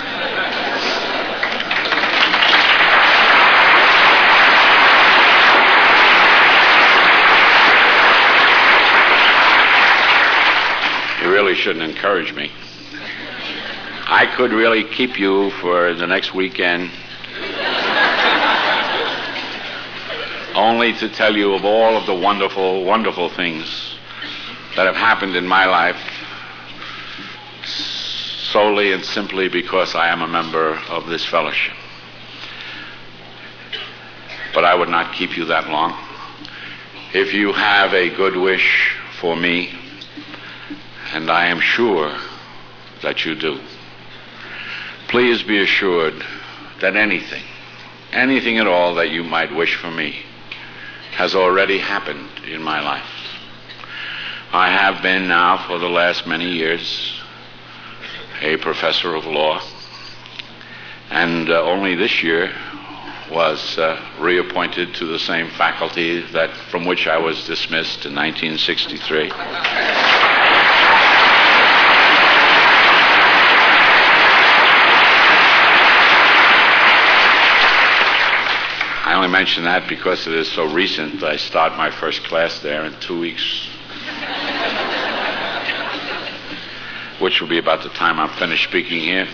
C: You really shouldn't encourage me. I could really keep you for the next weekend only to tell you of all of the wonderful, wonderful things that have happened in my life solely and simply because I am a member of this fellowship. But I would not keep you that long. If you have a good wish for me, and I am sure that you do, please be assured that anything at all that you might wish for me has already happened in my life. I have been now for the last many years a professor of law, and only this year was reappointed to the same faculty that from which I was dismissed in 1963. I only mention that because it is so recent. I start my first class there in 2 weeks, which will be about the time I'm finished speaking here.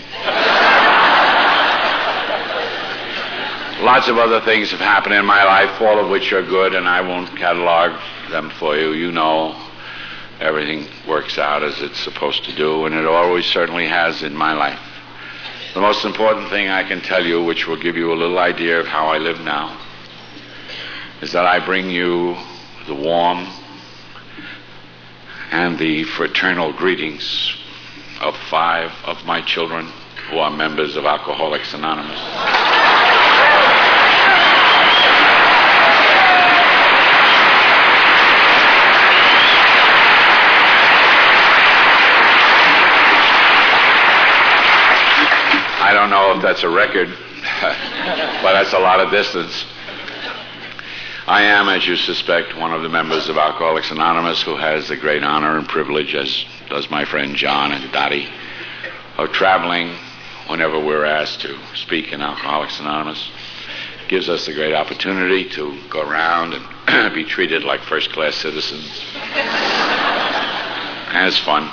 C: Lots of other things have happened in my life, all of which are good, and I won't catalog them for you. You know, everything works out as it's supposed to do, and it always certainly has in my life. The most important thing I can tell you, which will give you a little idea of how I live now, is that I bring you the warm and the fraternal greetings of 5 of my children who are members of Alcoholics Anonymous. I don't know if that's a record, but that's a lot of distance. I am, as you suspect, one of the members of Alcoholics Anonymous who has the great honor and privilege, as does my friend John and Dottie, of traveling whenever we're asked to speak in Alcoholics Anonymous. It gives us the great opportunity to go around and be treated like first-class citizens. And it's fun.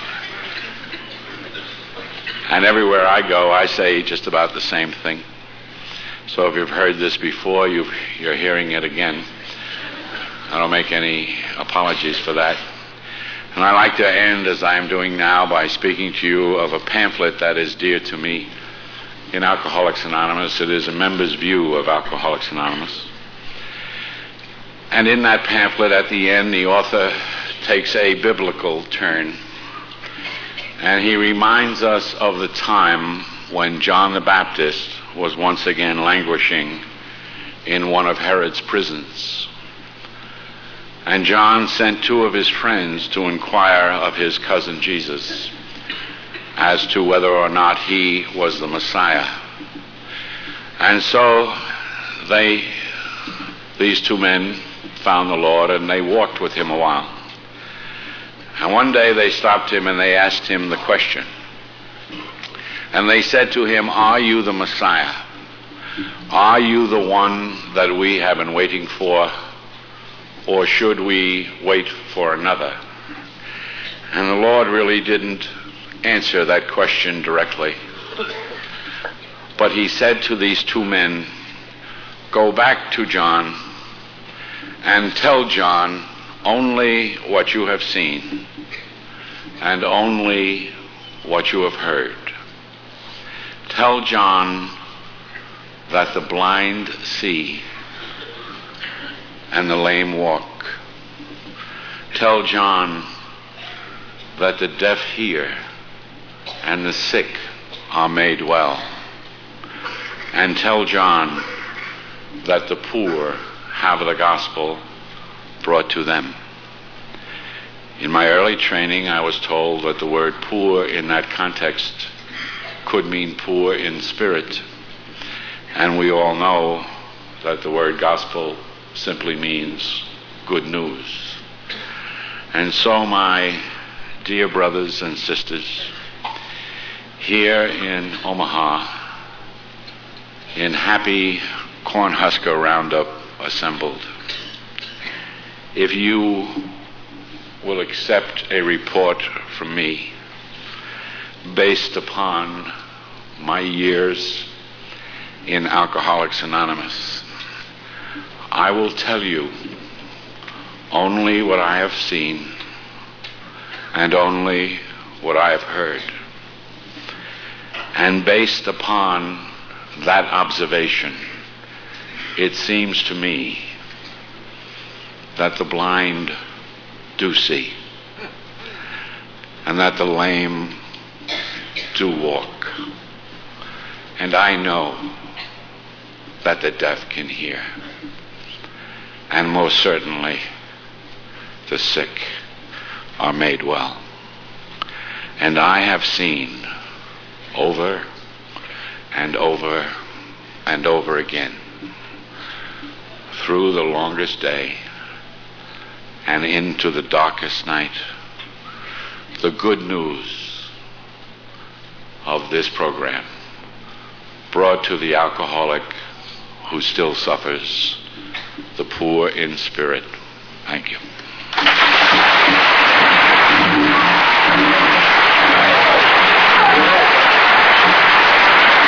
C: And everywhere I go, I say just about the same thing. So if you've heard this before, you're hearing it again. I don't make any apologies for that. And I like to end, as I am doing now, by speaking to you of a pamphlet that is dear to me in Alcoholics Anonymous. It is a member's view of Alcoholics Anonymous. And in that pamphlet, at the end, the author takes a biblical turn, and he reminds us of the time when John the Baptist was once again languishing in one of Herod's prisons. And John sent two of his friends to inquire of his cousin Jesus as to whether or not he was the Messiah. And so these two men found the Lord, and they walked with him a while. And one day they stopped him and they asked him the question. And they said to him, "Are you the Messiah? Are you the one that we have been waiting for, or should we wait for another?" And the Lord really didn't answer that question directly. But he said to these two men, "Go back to John and tell John only what you have seen and only what you have heard. Tell John that the blind see and the lame walk. Tell John that the deaf hear and the sick are made well. And tell John that the poor have the gospel brought to them." In my early training, I was told that the word poor in that context could mean poor in spirit. And we all know that the word gospel simply means good news. And so, my dear brothers and sisters, here in Omaha, in happy Cornhusker Roundup assembled, if you will accept a report from me based upon my years in Alcoholics Anonymous, I will tell you only what I have seen and only what I have heard. And based upon that observation, it seems to me that the blind do see, and that the lame do walk. And I know that the deaf can hear, and most certainly the sick are made well. And I have seen over and over and over again, through the longest day and into the darkest night, the good news of this program brought to the alcoholic who still suffers, the poor in spirit. Thank you.